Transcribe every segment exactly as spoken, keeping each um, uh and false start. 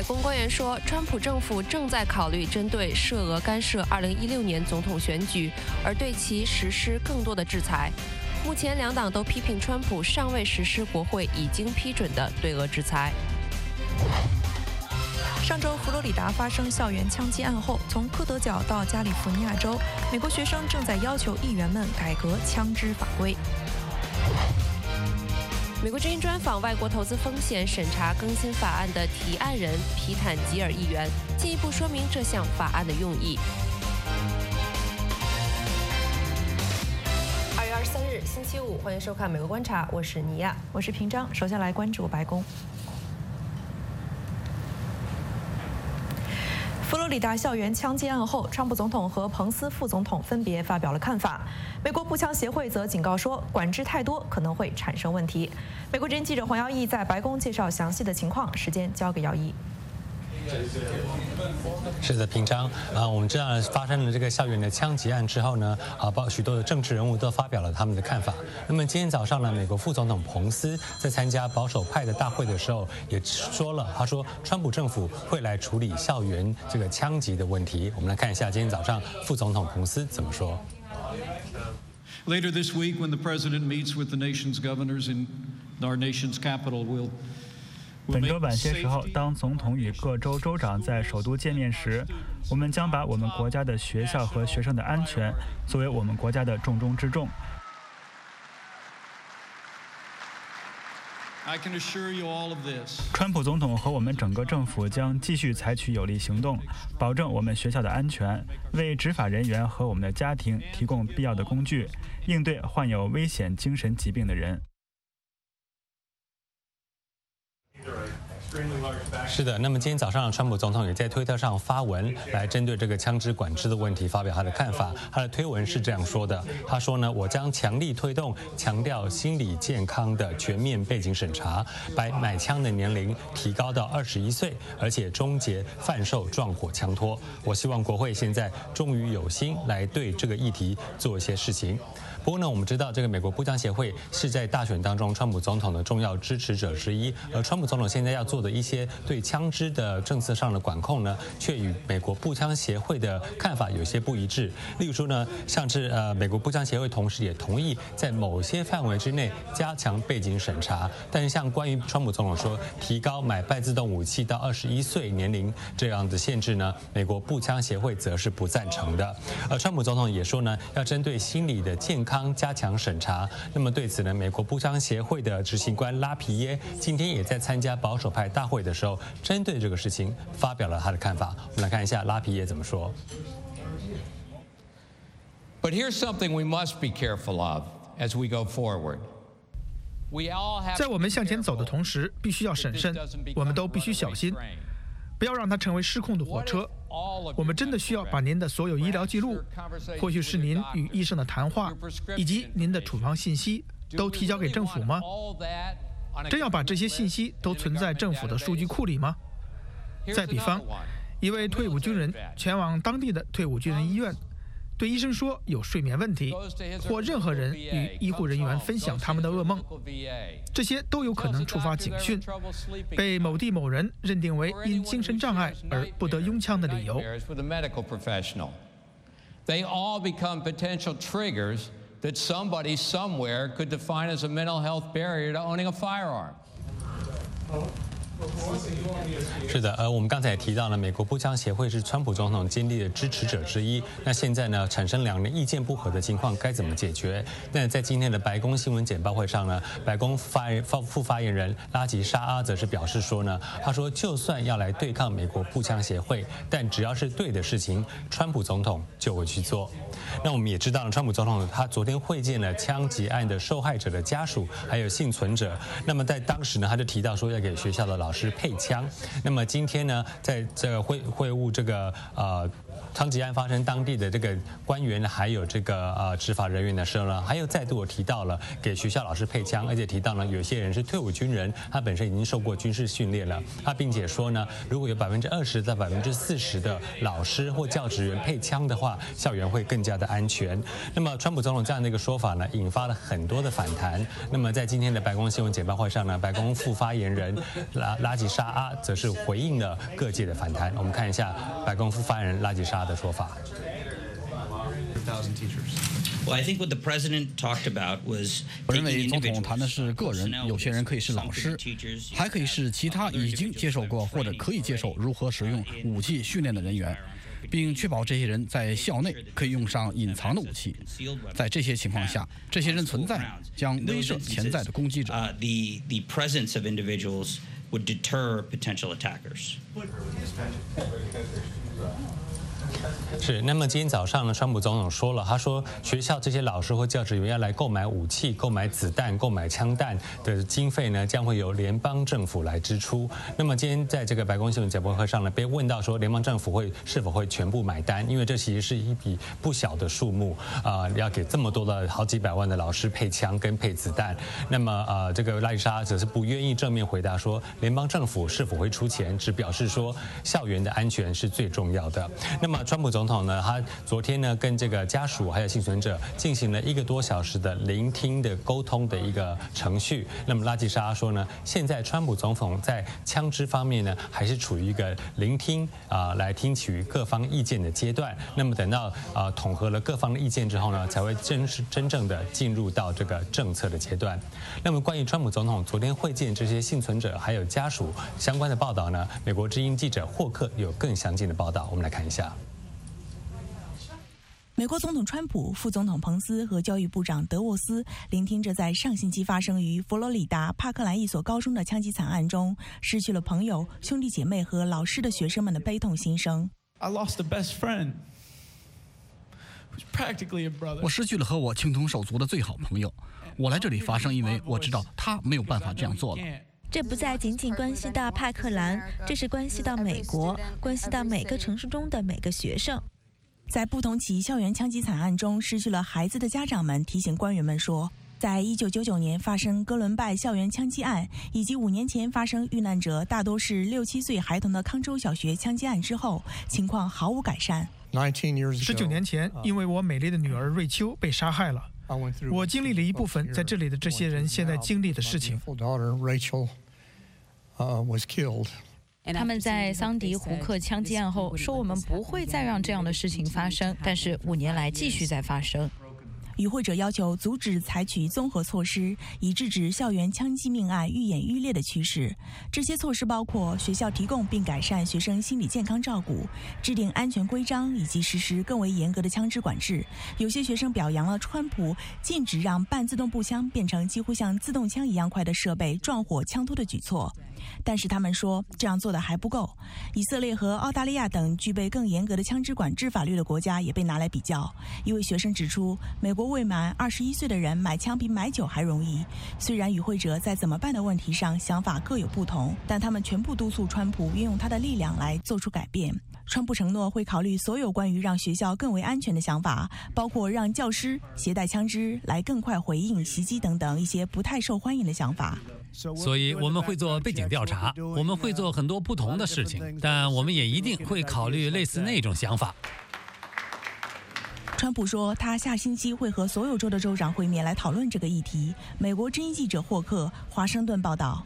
宫官员说，川普政府正在考虑针对涉俄干涉二零一六年总统选举，而对其实施更多的制裁。目前两党都批评川普尚未实施国会已经批准的对俄制裁。 上周，佛罗里达发生校园枪击案后，从科德角到加利福尼亚州，美国学生正在要求议员们改革枪支法规。 美国之音专访外国投资风险审查更新法案的提案人皮坦吉尔议员，进一步说明这项法案的用意。二月二十三日，星期五，欢迎收看《美国观察》，我是尼亚， 我是平章。首先来关注白宫。佛罗里达校园枪击案后，川普总统和彭斯副总统分别发表了看法。美国步枪协会则警告说，管制太多可能会产生问题。美国之音记者黄耀义在白宫介绍详细的情况，时间交给耀义。 是的，平常啊，我们知道发生了这个校园的枪击案之后呢，啊，包许多的政治人物都发表了他们的看法。那么今天早上呢，美国副总统彭斯在参加保守派的大会的时候也说了，他说川普政府会来处理校园这个枪击的问题。我们来看一下今天早上副总统彭斯怎么说。 Later this week, when the president meets with the nation's governors in our nation's capital, we'll 本周晚些时候，当总统与各州州长在首都见面时，我们将把我们国家的学校和学生的安全作为我们国家的重中之重。川普总统和我们整个政府将继续采取有力行动，保证我们学校的安全，为执法人员和我们的家庭提供必要的工具，应对患有危险精神疾病的人。 是的，那么今天早上，川普总统也在推特上发文，来针对这个枪支管制的问题发表他的看法。他的推文是这样说的：他说呢，我将强力推动强调心理健康的全面背景审查，把买枪的年龄提高到二十一岁，而且终结贩售撞火枪托。我希望国会现在终于有心来对这个议题做一些事情。不过呢，我们知道这个美国步枪协会是在大选当中川普总统的重要支持者之一，而川普总统现在要做的一些对枪支的政策上的管控呢，却与美国步枪协会的看法有些不一致。例如说呢，像是呃美国步枪协会同时也同意在某些范围之内加强背景审查，但是像关于川普总统说提高买半自动武器到二十一岁年龄这样的限制呢，美国步枪协会则是不赞成的。而川普总统也说呢，要针对心理的健康加强审查。那么对此呢，美国步枪协会的执行官拉皮耶今天也在参加保守派大会的时候，针对这个事情发表了他的看法。我们来看一下拉皮耶怎么说。 But here's something we must be careful of as we go forward. 在我们向前走的同时，必须要审慎，我们都必须小心，不要让它成为失控的火车。我们真的需要把您的所有医疗记录，或许是您与医生的谈话，以及您的处方信息，都提交给政府吗？真要把这些信息都存在政府的数据库里吗？再比方，一位退伍军人前往当地的退伍军人医院，对医生说有睡眠问题，或任何人与医护人员分享他们的噩梦，这些都有可能触发警讯，被某地某人认定为因精神障碍而不得拥枪的理由。 They all become potential triggers that somebody somewhere could define as a mental health barrier to owning a firearm. 是的，呃，我们刚才也提到了，美国步枪协会是川普总统坚定的支持者之一。那现在呢，产生两人意见不合的情况该怎么解决？那在今天的白宫新闻简报会上呢，白宫发副发言人拉吉沙阿则是表示说呢，他说就算要来对抗美国步枪协会，但只要是对的事情，川普总统就会去做。那我们也知道了，川普总统他昨天会见了枪击案的受害者的家属，还有幸存者。那么在当时呢，他就提到说要给学校的老师配枪。那么今天呢，在这个会会晤这个呃枪击案发生当地的这个官员还有这个呃执法人员的时候呢，还有再度提到了给学校老师配枪，而且提到呢有些人是退伍军人，他本身已经受过军事训练了。他并且说呢，如果有百分之二十到百分之四十的老师或教职员配枪的话，校园会更加的安全。那么川普总统这样的一个说法呢，引发了很多的反弹。那么在今天的白宫新闻简报会上呢，白宫副发言人拉拉吉沙阿则是回应了各界的反弹。我们看一下白宫副发言人拉吉沙阿的说法。 我认为总统谈的是个人，有些人可以是老师，还可以是其他已经接受过或者可以接受如何使用武器训练的人员，并确保这些人在校内可以用上隐藏的武器。在这些情况下，这些人存在将威慑潜在的攻击者。 是，那么今天早上呢，川普总统说了，他说学校这些老师或教职员要来购买武器、购买子弹、购买枪弹的经费呢，将会由联邦政府来支出。那么今天在这个白宫新闻简报会上呢，被问到说联邦政府会是否会全部买单，因为这其实是一笔不小的数目啊、呃，要给这么多的好几百万的老师配枪跟配子弹。那么呃，这个拉里莎则是不愿意正面回答说联邦政府是否会出钱，只表示说校园的安全是最重要的。那么川普总统呢，他昨天呢跟这个家属还有幸存者进行了一个多小时的聆听的沟通的一个程序。那么拉吉沙说呢，现在川普总统在枪支方面呢，还是处于一个聆听啊、呃，来听取各方意见的阶段。那么等到啊、呃、统合了各方的意见之后呢，才会真是真正的进入到这个政策的阶段。那么关于川普总统昨天会见这些幸存者还有家属相关的报道呢，美国之音记者霍克有更详尽的报道，我们来看一下。 美国总统川普、副总统彭斯和教育部长德沃斯聆听着在上星期发生于佛罗里达帕克兰一所高中的枪击惨案中失去了朋友、兄弟姐妹和老师的学生们的悲痛心声。 I lost a best friend, who's practically a brother. 我失去了和我情同手足的最好朋友。我来这里发声，因为我知道他没有办法这样做了。 这不再仅仅关系到帕克兰，这是关系到美国，关系到每个城市中的每个学生。 在不同起校园枪击惨案中失去了孩子的家长们提醒官员们说，在一九九九年发生哥伦拜校园枪击案，以及五年前发生遇难者大多是六七岁孩童的康州小学枪击案之后，情况毫无改善。 十九年前，因为我美丽的女儿瑞秋被杀害了，我经历了一部分在这里的这些人现在经历的事情。 他们在桑迪胡克枪击案后说，我们不会再让这样的事情发生，但是五年来继续在发生。 与会者要求阻止采取综合措施，以制止校园枪击命案愈演愈烈的趋势。这些措施包括学校提供并改善学生心理健康照顾，制定安全规章，以及实施更为严格的枪支管制。有些学生表扬了川普禁止让半自动步枪变成几乎像自动枪一样快的设备撞火枪托的举措。但是他们说这样做的还不够。以色列和澳大利亚等具备更严格的枪支管制法律的国家也被拿来比较。一位学生指出，美国未满二十一岁的人买枪比买酒还容易。虽然与会者在怎么办的问题上想法各有不同，但他们全部督促川普运用他的力量来做出改变。川普承诺会考虑所有关于让学校更为安全的想法，包括让教师携带枪支来更快回应袭击等等一些不太受欢迎的想法。 所以我们会做背景调查，我们会做很多不同的事情，但我们也一定会考虑类似那种想法。 川普说，他下星期会和所有州的州长会面来讨论这个议题。美国之音记者霍克，华盛顿报道。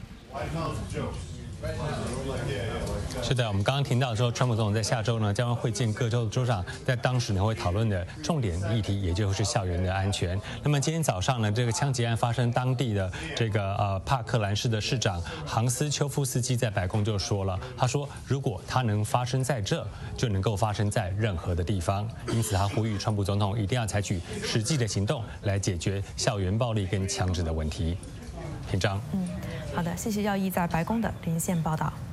是的，我们刚刚听到说，川普总统在下周呢将会会见各州的州长，在当时呢会讨论的重点议题，也就是校园的安全。那么今天早上呢，这个枪击案发生当地的这个呃帕克兰市的市长杭斯丘夫斯基在白宫就说了，他说如果它能发生在这，就能够发生在任何的地方。因此他呼吁川普总统一定要采取实际的行动来解决校园暴力跟枪支的问题。平章， 嗯，好的，谢谢耀一在白宫的连线报道。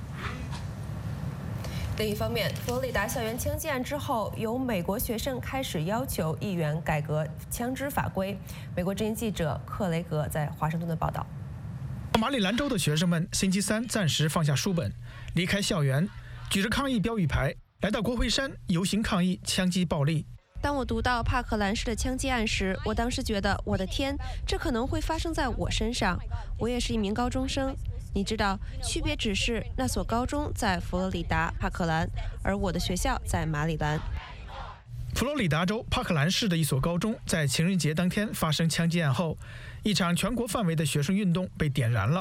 另一方面，佛罗里达校园枪击案之后，有美国学生开始要求议员改革枪支法规。美国之音记者克雷格在华盛顿的报道。 马里兰州的学生们星期三暂时放下书本，离开校园，举着抗议标语牌，来到国会山游行抗议枪击暴力。 当我读到帕克兰市的枪击案时，我当时觉得，我的天，这可能会发生在我身上。我也是一名高中生。你知道，区别只是那所高中在佛罗里达帕克兰，而我的学校在马里兰。 佛罗里达州帕克兰市的一所高中在情人节当天发生枪击案后，一场全国范围的学生运动被点燃了。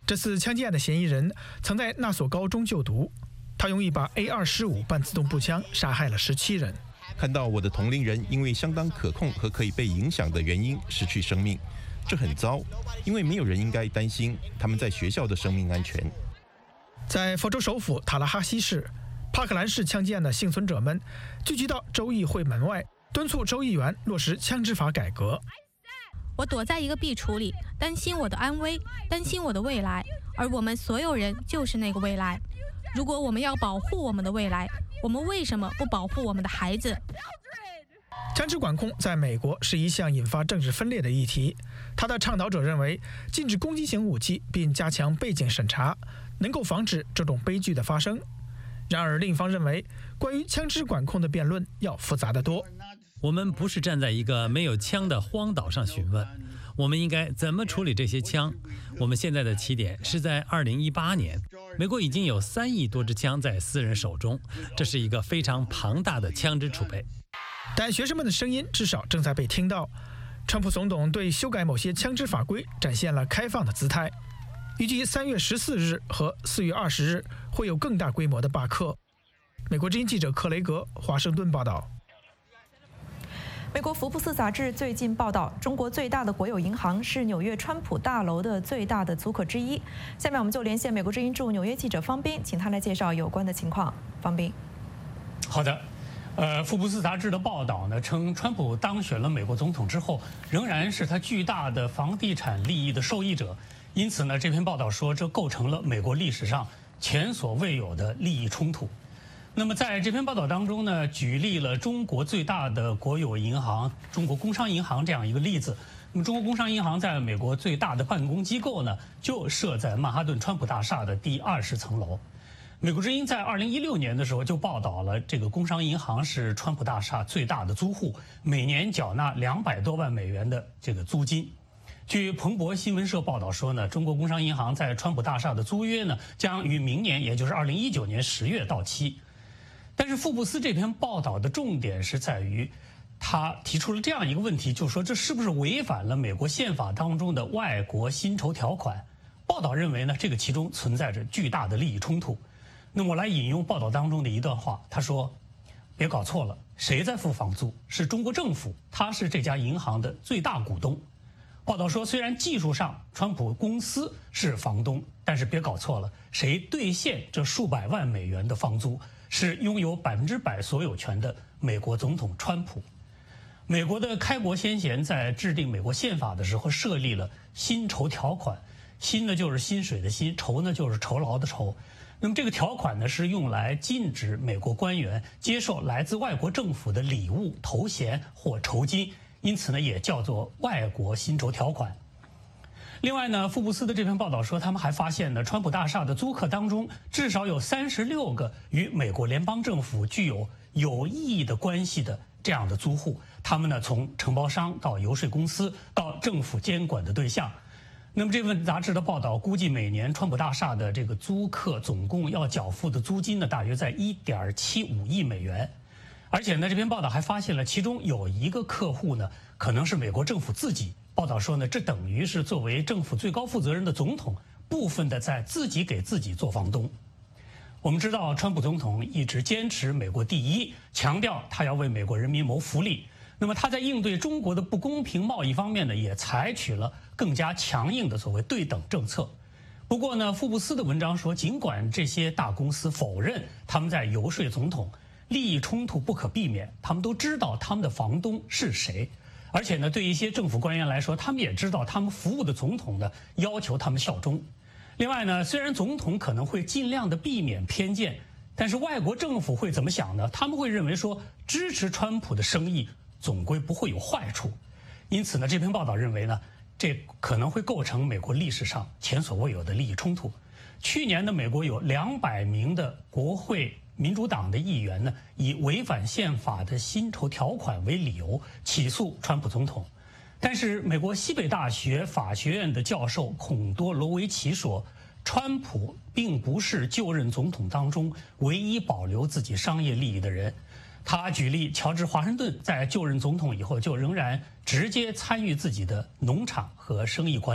这次枪击案的嫌疑人曾在那所高中就读，他用一把 A 二十五半自动步枪杀害了十七人。 看到我的同龄人因为相当可控和可以被影响的原因失去生命，这很糟，因为没有人应该担心他们在学校的生命安全。 在佛州首府塔拉哈西市，帕克兰市枪击案的幸存者们聚集到州议会门外，敦促州议员落实枪支法改革。 我躲在一个壁橱里，担心我的安危，担心我的未来，而我们所有人就是那个未来。如果我们要保护我们的未来，我们为什么不保护我们的孩子？ 枪支管控在美国是一项引发政治分裂的议题。他的倡导者认为，禁止攻击型武器并加强背景审查，能够防止这种悲剧的发生。然而，另一方认为，关于枪支管控的辩论要复杂得多。 我们不是站在一个没有枪的荒岛上询问，我们应该怎么处理这些枪？我们现在的起点是在二零一八年，美国已经有三亿多支枪在私人手中，这是一个非常庞大的枪支储备。 但学生们的声音至少正在被听到。川普总统对修改某些枪支法规展现了开放的姿态。预计三月十四日和四月二十日会有更大规模的罢课。美国之音记者克雷格华盛顿报道。 美国福布斯杂志最近报道，中国最大的国有银行是纽约川普大楼的最大的租客之一。下面我们就连线美国之音驻纽约记者方斌，请他来介绍有关的情况。方斌， 好的。呃，福布斯杂志的报道呢称，川普当选了美国总统之后，仍然是他巨大的房地产利益的受益者。因此呢，这篇报道说，这构成了美国历史上前所未有的利益冲突。那么在这篇报道当中呢，举例了中国最大的国有银行中国工商银行这样一个例子。那么中国工商银行在美国最大的办公机构呢，就设在曼哈顿川普大厦的第二十层楼。美国之音在二零一六年的时候就报道了，这个工商银行是川普大厦最大的租户，每年缴纳两百多万美元的这个租金。据彭博新闻社报道说呢，中国工商银行在川普大厦的租约呢，将于明年，也就是二零一九年十月到期。但是福布斯这篇报道的重点是在于，他提出了这样一个问题，就是说这是不是违反了美国宪法当中的外国薪酬条款？报道认为呢，这个其中存在着巨大的利益冲突。那么我来引用报道当中的一段话，他说：“别搞错了，谁在付房租？是中国政府，他是这家银行的最大股东。”报道说，虽然技术上川普公司是房东，但是别搞错了，谁兑现这数百万美元的房租，是拥有百分之百所有权的美国总统川普。美国的开国先贤在制定美国宪法的时候设立了薪酬条款，薪呢就是薪水的薪，酬呢就是酬劳的酬。那么这个条款呢是用来禁止美国官员接受来自外国政府的礼物、头衔或酬金，因此呢也叫做外国薪酬条款。另外呢，福布斯的这篇报道说，他们还发现呢，川普大厦的租客当中至少有三十六个与美国联邦政府具有有意义的关系的这样的租户，他们呢从承包商到游说公司到政府监管的对象。那么这份杂志的报道估计，每年川普大厦的这个租客总共要缴付的租金呢，大约在一点七五亿美元。而且呢，这篇报道还发现了其中有一个客户呢，可能是美国政府自己。报道说呢，这等于是作为政府最高负责人的总统，部分的在自己给自己做房东。我们知道，川普总统一直坚持美国第一，强调他要为美国人民谋福利。那么他在应对中国的不公平贸易方面呢，也采取了更加强硬的所谓对等政策。不过呢，福布斯的文章说，尽管这些大公司否认他们在游说总统，利益冲突不可避免，他们都知道他们的房东是谁。而且呢，对一些政府官员来说，他们也知道他们服务的总统呢要求他们效忠。另外呢，虽然总统可能会尽量的避免偏见，但是外国政府会怎么想呢？他们会认为说，支持川普的生意总归不会有坏处。因此呢，这篇报道认为呢，这可能会构成美国历史上前所未有的利益冲突。去年的美国有两百名的国会民主党的议员呢，以违反宪法的薪酬条款为理由起诉川普总统。但是美国西北大学法学院的教授孔多罗维奇说，川普并不是就任总统当中唯一保留自己商业利益的人。他举例，乔治华盛顿在就任总统以后，就仍然直接参与自己的农场和生意管理，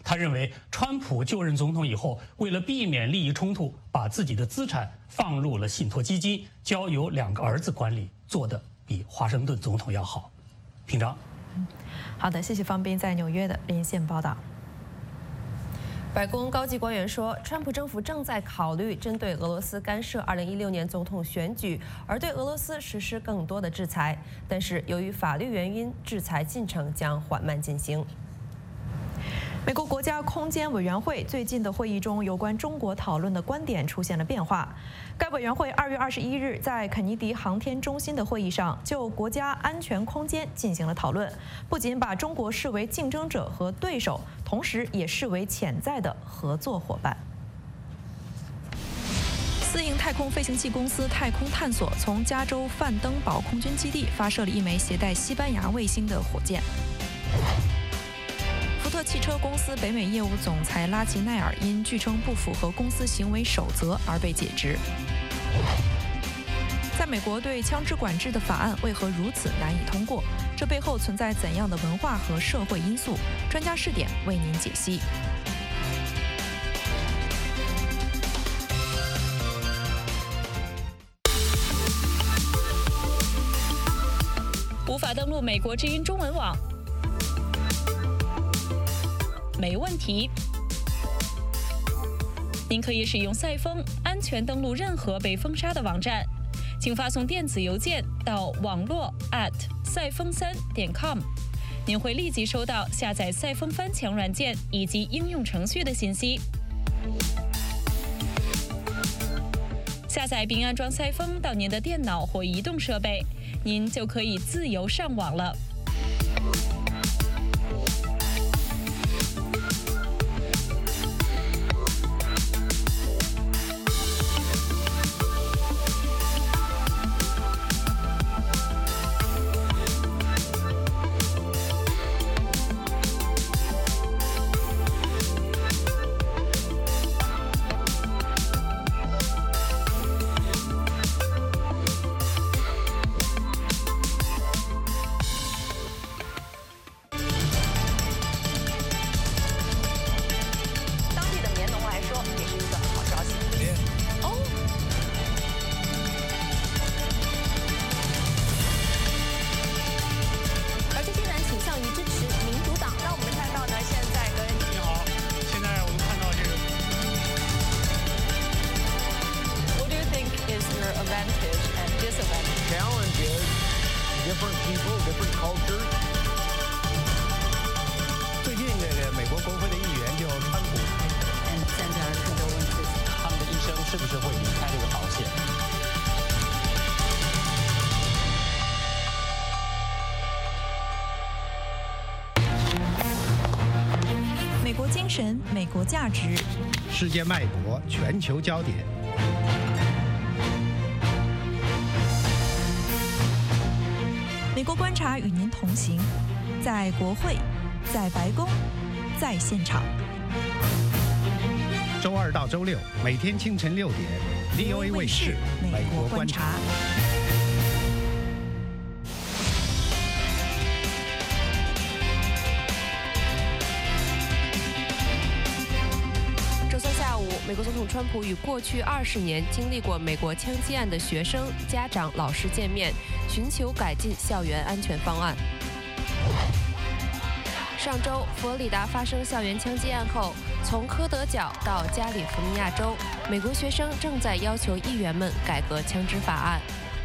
他认为，川普就任总统以后，为了避免利益冲突，把自己的资产放入了信托基金，交由两个儿子管理，做得比华盛顿总统要好。平章。 好的，谢谢方斌在纽约的连线报道。 白宫高级官员说，川普政府正在考虑针对俄罗斯干涉二零一六年总统选举，而对俄罗斯实施更多的制裁。但是由于法律原因，制裁进程将缓慢进行。美国国家空间委员会最近的会议中，有关中国讨论的观点出现了变化。该委员会二月二十一日在肯尼迪航天中心的会议上，就国家安全空间进行了讨论，不仅把中国视为竞争者和对手，同时也视为潜在的合作伙伴。私营太空飞行器公司太空探索从加州范登堡空军基地发射了一枚携带西班牙卫星的火箭。福特汽车公司北美业务总裁拉奇奈尔因据称不符合公司行为守则而被解职。在美国，对枪支管制的法案为何如此难以通过？这背后存在怎样的文化和社会因素？专家视点为您解析。 无法登录美国之音中文网？没问题，您可以使用赛风安全登录任何被封杀的网站，请发送电子邮件到网络 at 赛风三点 com， 您会立即收到下载赛风翻墙软件以及应用程序的信息。下载并安装赛风到您的电脑或移动设备，您就可以自由上网了。 最近这个美国国会的议员就川普，现在很多问题，他们的一生是不是会离开这个保险？ 美国精神，美国价值， 世界脉搏，全球焦点。 美国观察与您同行，在国会，在白宫，在现场。 周二到周六，每天清晨六点 ，V O A 卫视《美国观察》。 周三下午，美国总统川普与过去二十年经历过美国枪击案的学生、家长、老师见面，寻求改进校园安全方案。上周，佛罗里达发生校园枪击案后，从科德角到加利福尼亚州，美国学生正在要求议员们改革枪支法案。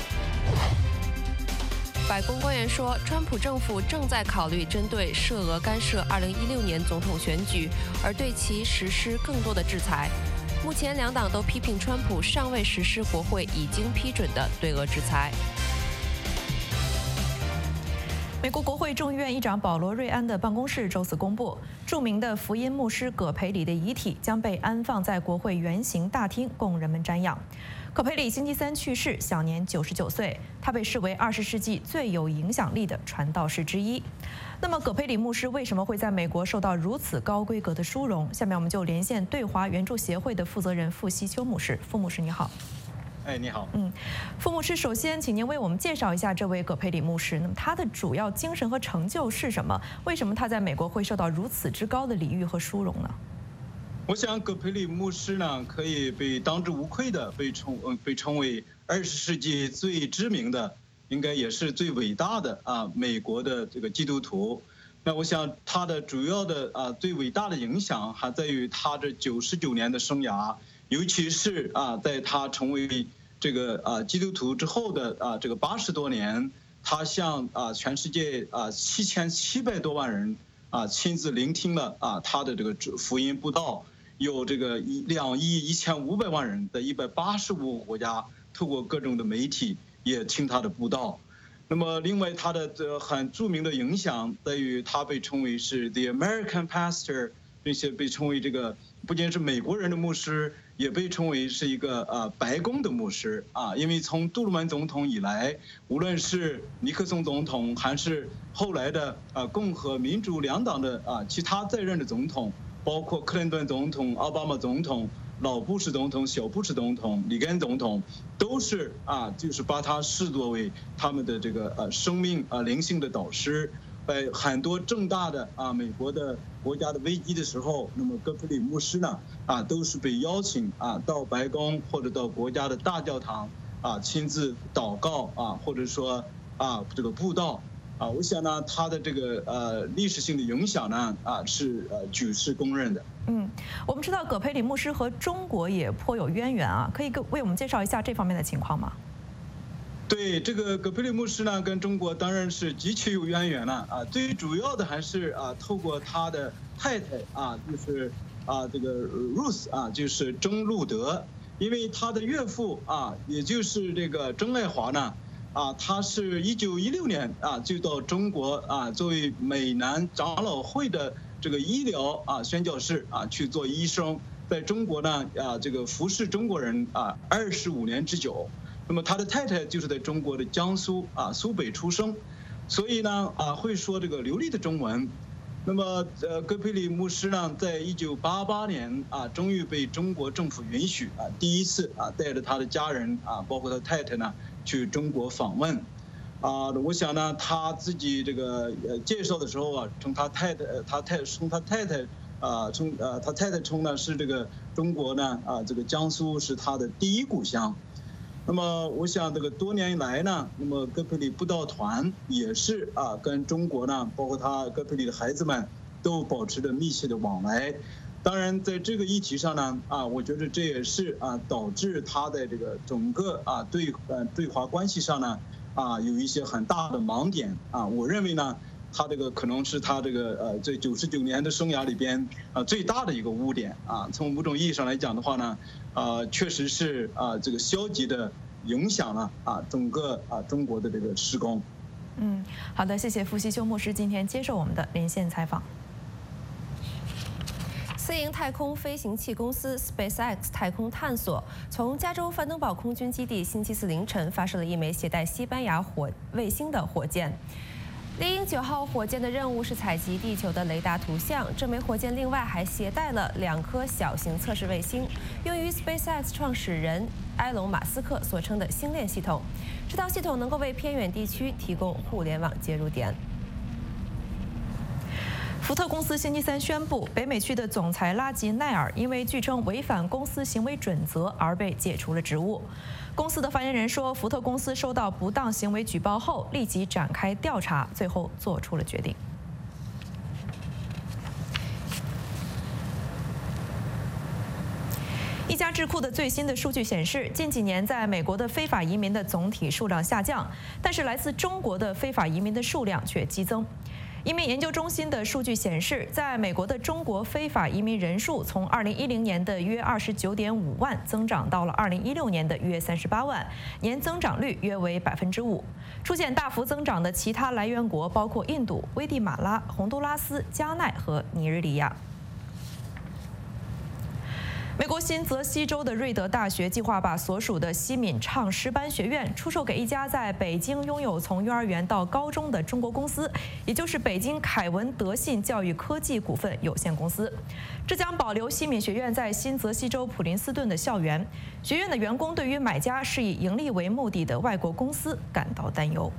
白宫官员说，川普政府正在考虑针对涉俄干涉二零一六年总统选举，而对其实施更多的制裁。目前，两党都批评川普尚未实施国会已经批准的对俄制裁。 美国国会众议院议长保罗·瑞安的办公室周四公布，著名的福音牧师葛培里的遗体将被安放在国会圆形大厅，供人们瞻仰。葛培里星期三去世，享年九十九岁。他被视为二十世纪最有影响力的传道士之一。那么，葛培里牧师为什么会在美国受到如此高规格的殊荣？下面我们就连线对华援助协会的负责人傅希秋牧师。傅牧师，你好。 哎，你好。 嗯，傅牧师，首先请您为我们介绍一下这位葛培理牧师。那么他的主要精神和成就是什么？为什么他在美国会受到如此之高的礼遇和殊荣呢？ 我想葛培理牧师呢，可以被当之无愧的被称呃被称为二十世纪最知名的，应该也是最伟大的啊美国的这个基督徒。那我想他的主要的啊最伟大的影响还在于他这九十九年的生涯。尤其是啊，在他成为这个啊基督徒之后的啊这个八十多年，他向啊全世界啊七千七百多万人啊亲自聆听了啊他的这个福音布道，有这个一两亿一千五百万人在一百八十五个国家透过各种的媒体也听他的布道。那么，另外他的这很著名的影响在于他被称为是 The American Pastor， 并且被称为这个不仅是美国人的牧师。也被称为是一个呃白宫的牧师啊，因为从杜鲁门总统以来，无论是尼克松总统还是后来的啊共和民主两党的啊其他在任的总统，包括克林顿总统、奥巴马总统、老布什总统、小布什总统、里根总统，都是啊就是把他视作为他们的这个呃生命啊灵性的导师。在很多重大的啊美国的国家的危机的时候，那么葛培理牧师呢啊都是被邀请啊到白宫或者到国家的大教堂啊亲自祷告啊，或者说啊这个布道啊，我想呢他的这个呃历史性的影响呢啊是呃举世公认的。 嗯，我们知道葛培理牧师和中国也颇有渊源啊，可以为我们介绍一下这方面的情况吗？ 对，这个葛培理牧师呢，跟中国当然是极其有渊源了啊。最主要的还是啊，透过他的太太啊，就是啊这个 Ruth 啊，就是曾路德，因为他的岳父啊，也就是这个曾爱华呢，啊，他是一九一六年啊就到中国啊，作为美南长老会的这个医疗啊宣教士啊去做医生，在中国呢啊这个服侍中国人啊二十五年之久。那么他的太太就是在中国的江苏啊苏北出生，所以呢啊会说这个流利的中文。那么呃葛培理牧师呢，在一九八八年啊终于被中国政府允许啊第一次啊带着他的家人啊包括他太太呢去中国访问。啊，我想呢他自己这个呃介绍的时候啊，称他太太他太称他太太啊称呃他太太称呢是这个中国呢啊这个江苏是他的第一故乡。那么，我想这个多年来呢，那么葛培理布道团也是啊，跟中国呢，包括他葛培理的孩子们，都保持着密切的往来。当然，在这个议题上呢，啊，我觉得这也是啊，导致他在这个整个啊对呃对华关系上呢，啊有一些很大的盲点啊。我认为呢，他这个可能是他这个呃这九十九年的生涯里边啊最大的一个污点啊。从某种意义上来讲的话呢。啊，确实是啊，这个消极的影响了啊整个啊中国的这个施工。 嗯，好的，谢谢傅希修牧师今天接受我们的连线采访。 私营太空飞行器公司 SpaceX 太空探索从加州范登堡空军基地星期四凌晨发射了一枚携带西班牙火卫星的火箭。猎鹰九号火箭的任务是采集地球的雷达图像。这枚火箭另外还携带了两颗小型测试卫星，用于 SpaceX 创始人埃隆·马斯克所称的星链系统。这套系统能够为偏远地区提供互联网接入点。 福特公司星期三宣布，北美区的总裁拉吉奈尔因为据称违反公司行为准则而被解除了职务。公司的发言人说，福特公司收到不当行为举报后，立即展开调查，最后做出了决定。一家智库的最新的数据显示，近几年在美国的非法移民的总体数量下降，但是来自中国的非法移民的数量却激增。移民研究中心的数据显示，在美国的中国非法移民人数从二零一零年的约二十九点五万增长到了二零一六年的约三十八万，年增长率约为百分之五。出现大幅增长的其他来源国包括印度、危地马拉、洪都拉斯、加奈和尼日利亚。 美国新泽西州的瑞德大学计划把所属的西敏唱诗班学院出售给一家在北京拥有从幼儿园到高中的中国公司，也就是北京凯文德信教育科技股份有限公司。这将保留西敏学院在新泽西州普林斯顿的校园。学院的员工对于买家是以盈利为目的的外国公司感到担忧。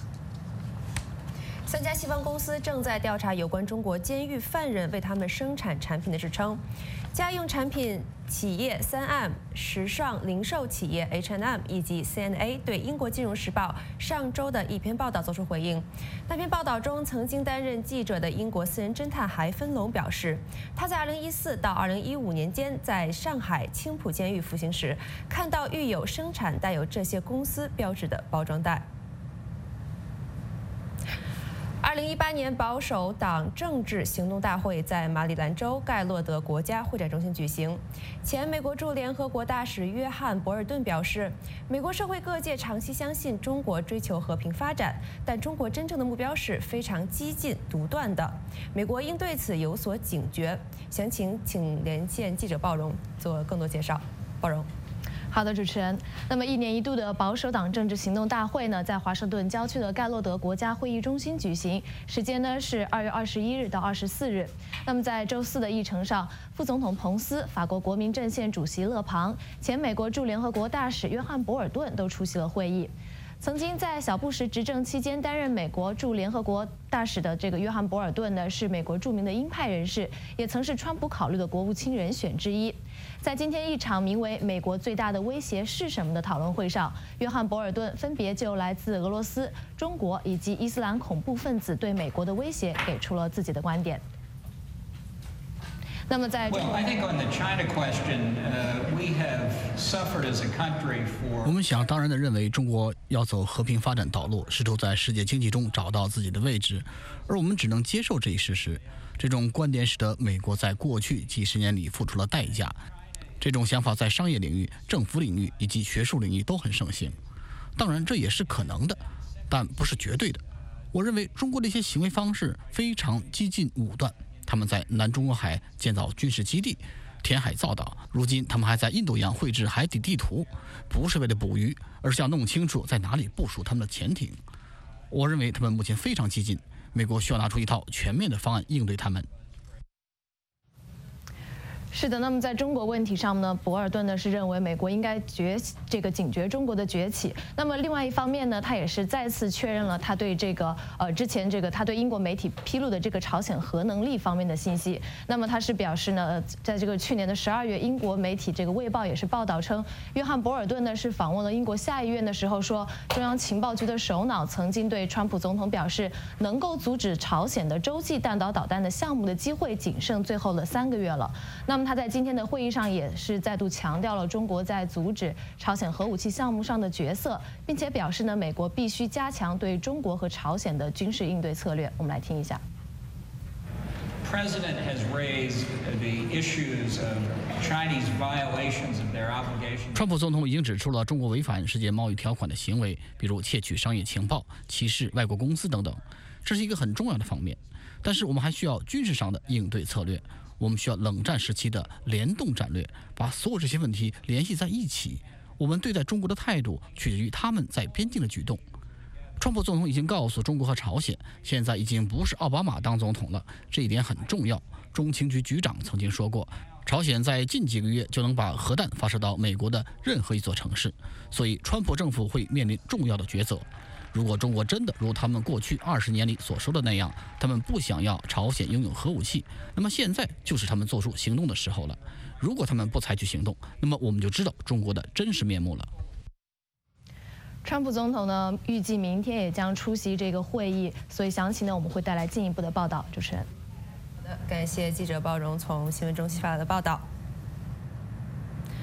三家西方公司正在调查有关中国监狱犯人为他们生产产品的支撑。家用产品企业三 M、时尚零售企业 H and M 以及 C N A 对英国金融时报上周的一篇报道作出回应。那篇报道中，曾经担任记者的英国私人侦探海芬龙表示，他在二零一四到二零一五年间在上海青浦监狱服刑时，看到狱友生产带有这些公司标志的包装袋。二零一八年保守党政治行动大会在马里兰州盖洛德国家会展中心举行。前美国驻联合国大使约翰·博尔顿表示，美国社会各界长期相信中国追求和平发展，但中国真正的目标是非常激进、独断的。美国应对此有所警觉。详情请连线记者鲍荣做更多介绍。鲍荣。 好的，主持人。那么一年一度的保守党政治行动大会呢，在华盛顿郊区的盖洛德国家会议中心举行，时间呢是二月二十一日到二十四日。那么在周四的议程上，副总统彭斯、法国国民阵线主席勒庞、前美国驻联合国大使约翰·博尔顿都出席了会议。曾经在小布什执政期间担任美国驻联合国大使的这个约翰·博尔顿呢，是美国著名的鹰派人士，也曾是川普考虑的国务卿人选之一。在今天一场名为“美国最大的威胁是什么”的讨论会上，约翰·博尔顿分别就来自俄罗斯、中国以及伊斯兰恐怖分子对美国的威胁给出了自己的观点。那么在我们想当然地认为中国要走和平发展道路，试图在世界经济中找到自己的位置，而我们只能接受这一事实。这种观点使得美国在过去几十年里付出了代价。这种想法在商业领域、政府领域以及学术领域都很盛行。当然，这也是可能的，但不是绝对的。我认为中国的一些行为方式非常激进武断。他们在南中国海建造军事基地，填海造岛。如今，他们还在印度洋绘制海底地图，不是为了捕鱼，而是要弄清楚在哪里部署他们的潜艇。我认为他们目前非常激进，美国需要拿出一套全面的方案应对他们。 是的，那么在中国问题上呢，博尔顿呢是认为美国应该觉这个警觉中国的崛起。那么另外一方面呢，他也是再次确认了他对这个呃之前这个他对英国媒体披露的这个朝鲜核能力方面的信息。那么他是表示呢，在这个去年的十二月，英国媒体这个《卫报》也是报道称，约翰·博尔顿呢是访问了英国下议院的时候说，中央情报局的首脑曾经对川普总统表示，能够阻止朝鲜的洲际弹道导弹的项目的机会仅剩最后的三个月了。那么他在今天的会议上也是再度强调了中国在阻止朝鲜核武器项目上的角色，并且表示呢，美国必须加强对中国和朝鲜的军事应对策略。我们来听一下。 President has raised the issues of Chinese violations of their obligations. 川普总统已经指出了中国违反世界贸易条款的行为，比如窃取商业情报、歧视外国公司等等，这是一个很重要的方面。但是我们还需要军事上的应对策略。我们需要冷战时期的联动战略，把所有这些问题联系在一起。我们对待中国的态度取决于他们在边境的举动。川普总统已经告诉中国和朝鲜，现在已经不是奥巴马当总统了，这一点很重要。中情局局长曾经说过，朝鲜在近几个月就能把核弹发射到美国的任何一座城市，所以川普政府会面临重要的抉择。如果中国真的如他们过去二十年里所说的那样，他们不想要朝鲜拥有核武器，那么现在就是他们做出行动的时候了。如果他们不采取行动，那么我们就知道中国的真实面目了。 川普总统呢，预计明天也将出席这个会议，所以详情呢，我们会带来进一步的报道。主持人， 好的，感谢记者鲍荣从新闻中心发来的报道。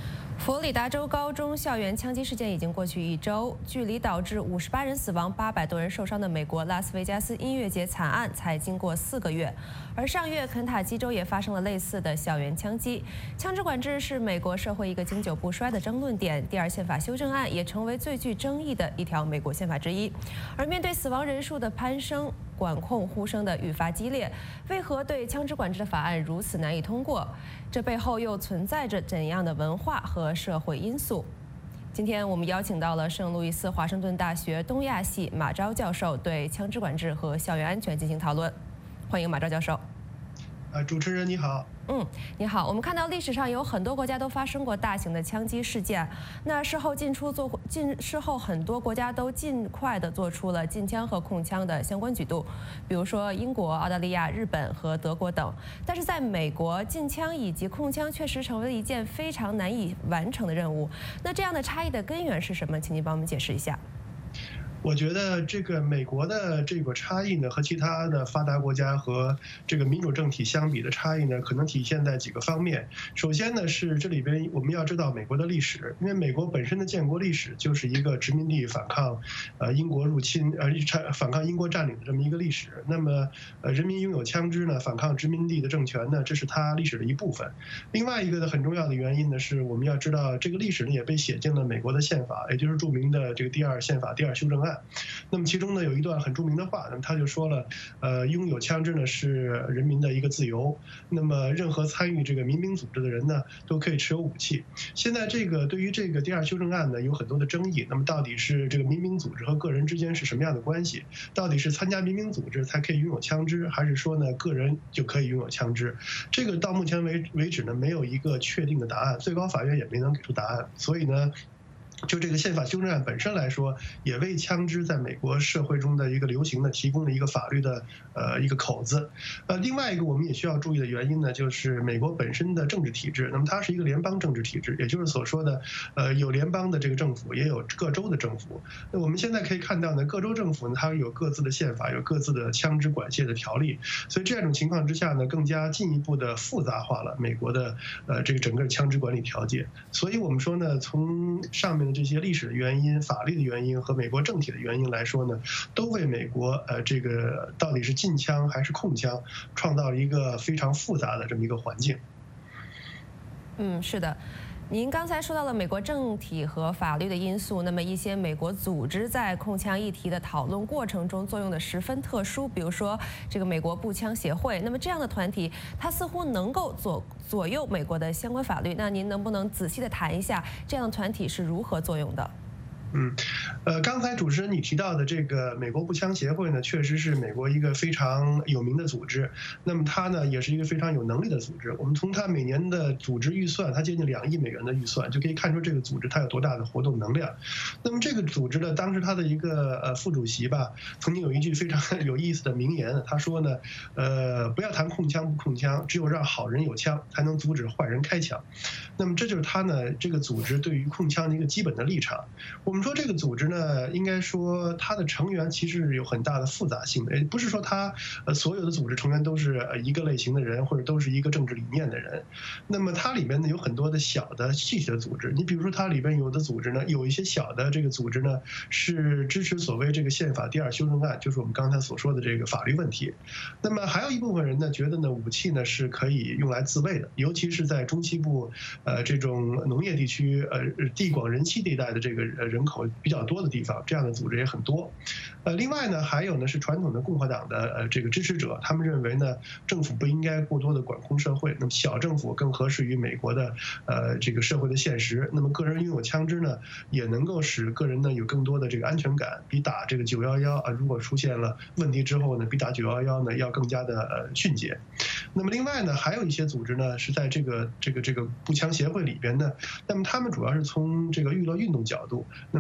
佛罗里达州高中校园枪击事件已经过去一周，距离导致五十八人死亡、八百多人受伤的美国拉斯维加斯音乐节惨案才经过四个月。而上月肯塔基州也发生了类似的校园枪击。枪支管制是美国社会一个经久不衰的争论点，第二宪法修正案也成为最具争议的一条美国宪法之一。而面对死亡人数的攀升，管控呼声的愈发激烈，为何对枪支管制的法案如此难以通过？这背后又存在着怎样的文化和社会因素？今天我们邀请到了圣路易斯华盛顿大学东亚系马昭教授，对枪支管制和校园安全进行讨论。欢迎马昭教授。 呃，主持人你好。 嗯，你好。我们看到历史上有很多国家都发生过大型的枪击事件，那事后进出做进事后很多国家都尽快的做出了禁枪和控枪的相关举动，比如说英国、澳大利亚、日本和德国等。但是在美国，禁枪以及控枪确实成为了一件非常难以完成的任务。那这样的差异的根源是什么？请您帮我们解释一下。 我觉得这个美国的这个差异呢，和其他的发达国家和这个民主政体相比的差异呢，可能体现在几个方面。首先呢，是这里边我们要知道美国的历史，因为美国本身的建国历史就是一个殖民地反抗呃英国入侵呃反抗英国占领的这么一个历史。那么呃人民拥有枪支呢，反抗殖民地的政权呢，这是它历史的一部分。另外一个很重要的原因呢，是我们要知道这个历史呢也被写进了美国的宪法，也就是著名的这个第二宪法第二修正案。那么其中呢有一段很著名的话，那么他就说了，呃，拥有枪支呢是人民的一个自由。那么任何参与这个民兵组织的人呢，都可以持有武器。现在这个对于这个第二修正案呢有很多的争议。那么到底是这个民兵组织和个人之间是什么样的关系？到底是参加民兵组织才可以拥有枪支，还是说呢个人就可以拥有枪支？这个到目前为为止呢没有一个确定的答案，最高法院也没能给出答案。所以呢，就这个宪法修正案本身来说，也为枪支在美国社会中的一个流行呢提供了一个法律的呃一个口子。呃，另外一个我们也需要注意的原因呢，就是美国本身的政治体制。那么它是一个联邦政治体制，也就是所说的呃有联邦的这个政府，也有各州的政府。那我们现在可以看到呢，各州政府呢它有各自的宪法，有各自的枪支管械的条例。所以这种情况之下呢，更加进一步的复杂化了美国的呃这个整个枪支管理条件。所以我们说呢，从上面这些历史的原因、法律的原因和美国政体的原因来说呢，都为美国呃这个到底是禁枪还是控枪创造了一个非常复杂的这么一个环境。 嗯，是的。您刚才说到了美国政体和法律的因素，那么一些美国组织在控枪议题的讨论过程中作用的十分特殊，比如说这个美国步枪协会。那么这样的团体，它似乎能够左左右美国的相关法律。那您能不能仔细的谈一下这样的团体是如何作用的？ 嗯，呃，刚才主持人你提到的这个美国步枪协会呢，确实是美国一个非常有名的组织。那么它呢，也是一个非常有能力的组织。我们从它每年的组织预算，它接近两亿美元的预算，就可以看出这个组织它有多大的活动能量。那么这个组织呢，当时它的一个呃副主席吧，曾经有一句非常有意思的名言，他说呢，呃，不要谈控枪不控枪，只有让好人有枪，才能阻止坏人开枪。那么这就是他呢这个组织对于控枪的一个基本的立场。我们说这个组织呢，应该说它的成员其实有很大的复杂性的，也不是说它呃所有的组织成员都是呃一个类型的人，或者都是一个政治理念的人。那么它里面呢有很多的小的细小的组织，你比如说它里边有的组织呢，有一些小的这个组织呢是支持所谓这个宪法第二修正案，就是我们刚才所说的这个法律问题。那么还有一部分人呢觉得呢武器呢是可以用来自卫的，尤其是在中西部呃这种农业地区呃地广人稀地带的这个人口比较多的地方，这样的组织也很多。呃，另外呢，还有呢是传统的共和党的呃这个支持者，他们认为呢，政府不应该过多的管控社会，那么小政府更合适于美国的呃这个社会的现实。那么个人拥有枪支呢，也能够使个人呢有更多的这个安全感，比打这个九幺幺啊，如果出现了问题之后呢，比打九幺幺呢要更加的呃迅捷。那么另外呢，还有一些组织呢是在这个这个这个步枪协会里边呢，那么他们主要是从这个娱乐运动角度，那么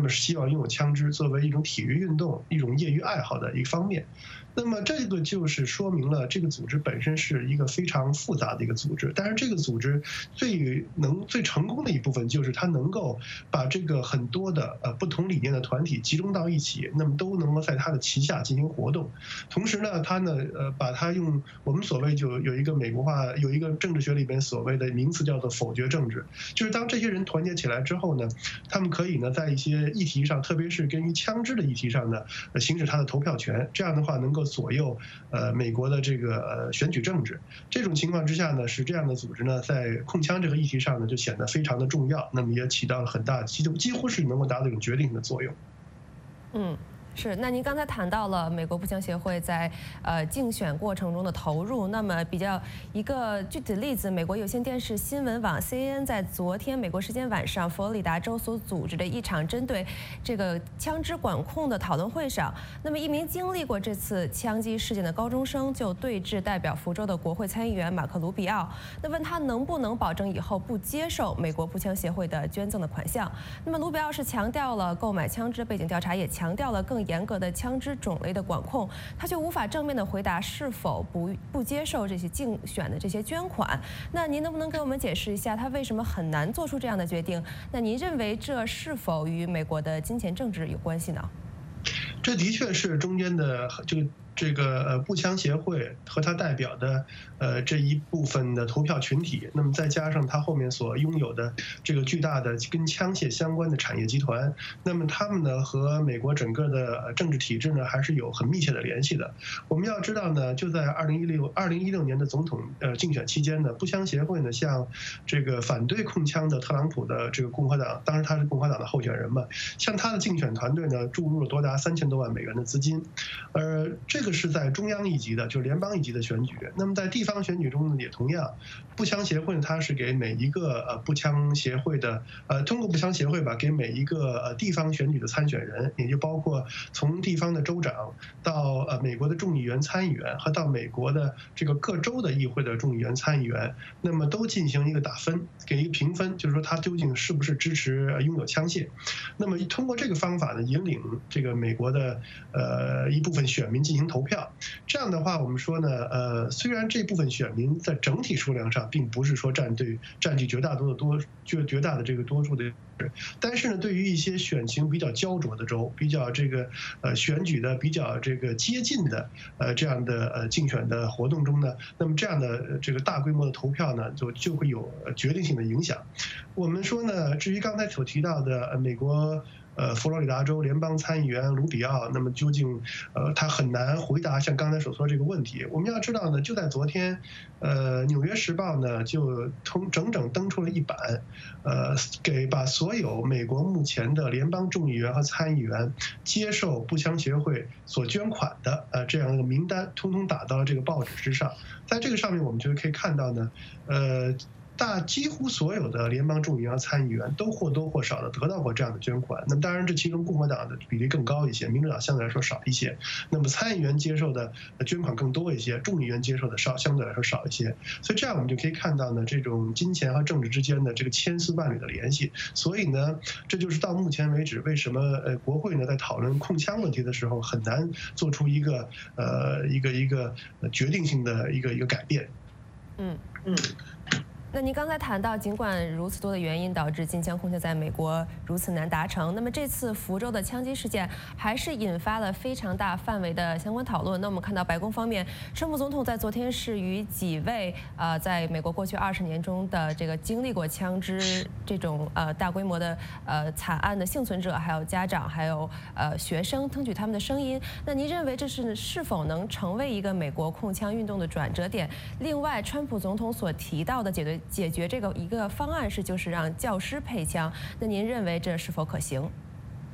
么希望拥有枪支作为一种体育运动、一种业余爱好的一个方面。那么这个就是说明了这个组织本身是一个非常复杂的一个组织，但是这个组织最能最成功的一部分就是它能够把这个很多的呃不同理念的团体集中到一起，那么都能够在它的旗下进行活动。同时呢，它呢呃把它用我们所谓就有一个美国化有一个政治学里边所谓的名词叫做否决政治，就是当这些人团结起来之后呢，他们可以呢在一些议题上，特别是关于枪支的议题上呢，呃行使他的投票权，这样的话能够左右呃美国的这个呃选举政治。这种情况之下呢，使这样的组织呢在控枪这个议题上呢就显得非常的重要，那么也起到了很大几乎几乎是能够达到一种决定性的作用。 嗯。是，那您刚才谈到了美国步枪协会在呃竞选过程中的投入，那么比较一个具体的例子，美国有线电视新闻网 C N N 在昨天美国时间晚上佛罗里达州所组织的一场针对这个枪支管控的讨论会上，那么一名经历过这次枪击事件的高中生就对峙代表福州的国会参议员马克·卢比奥，那问他能不能保证以后不接受美国步枪协会的捐赠的款项。那么卢比奥是强调了购买枪支背景调查，也强调了更严格的枪支种类的管控，他却无法正面的回答是否不不接受这些竞选的这些捐款。那您能不能给我们解释一下他为什么很难做出这样的决定？那您认为这是否与美国的金钱政治有关系呢？ 这的确是中间的这个。这个呃步枪协会和他代表的呃这一部分的投票群体，那么再加上他后面所拥有的这个巨大的跟枪械相关的产业集团，那么他们呢和美国整个的政治体制呢还是有很密切的联系的。我们要知道呢，就在二零一六二零一六年的总统呃竞选期间呢，步枪协会呢向这个反对控枪的特朗普的这个共和党，当时他是共和党的候选人嘛，向他的竞选团队呢注入了多达三千多万美元的资金，而这。这个是在中央一级的，就是联邦一级的选举。那么在地方选举中呢，也同样，步枪协会呢，它是给每一个呃步枪协会的呃通过步枪协会吧，给每一个呃地方选举的参选人，也就包括从地方的州长到呃美国的众议员、参议员，和到美国的这个各州的议会的众议员、参议员，那么都进行一个打分，给一个评分，就是说他究竟是不是支持拥有枪械。那么通过这个方法呢，引领这个美国的呃一部分选民进行投票。这样的话，我们说呢，呃，虽然这部分选民在整体数量上并不是说占对占据绝大多数多绝绝大的这个多数的，但是呢，对于一些选情比较焦灼的州，比较这个呃选举的比较这个接近的呃这样的呃竞选的活动中呢，那么这样的这个大规模的投票呢，就就会有决定性的影响。我们说呢，至于刚才所提到的呃美国。呃，佛罗里达州联邦参议员卢比奥，那么究竟，呃，他很难回答像刚才所说这个问题。我们要知道呢，就在昨天，呃，《纽约时报》呢就通整整登出了一版，呃，给把所有美国目前的联邦众议员和参议员接受步枪协会所捐款的呃这样一个名单，通通打到了这个报纸之上。在这个上面，我们就可以看到呢，呃。大几乎所有的联邦众议员和参议员都或多或少的得到过这样的捐款。那么当然，这其中共和党的比例更高一些，民主党相对来说少一些。那么参议员接受的捐款更多一些，众议员接受的少相对来说少一些。所以这样我们就可以看到呢，这种金钱和政治之间的这个千丝万缕的联系。所以呢，这就是到目前为止为什么呃国会呢在讨论控枪问题的时候很难做出一个呃一个一个决定性的一个一个改变。 嗯嗯。那您刚才谈到，尽管如此多的原因导致禁枪控枪在美国如此难达成，那么这次福州的枪击事件还是引发了非常大范围的相关讨论。那我们看到白宫方面，川普总统在昨天是与几位呃在美国过去二十年中的这个经历过枪支这种呃大规模的呃惨案的幸存者，还有家长，还有呃学生，听取他们的声音。那您认为这是是否能成为一个美国控枪运动的转折点？另外，川普总统所提到的解决解决这个一个方案是就是让教师配枪，那您认为这是否可行？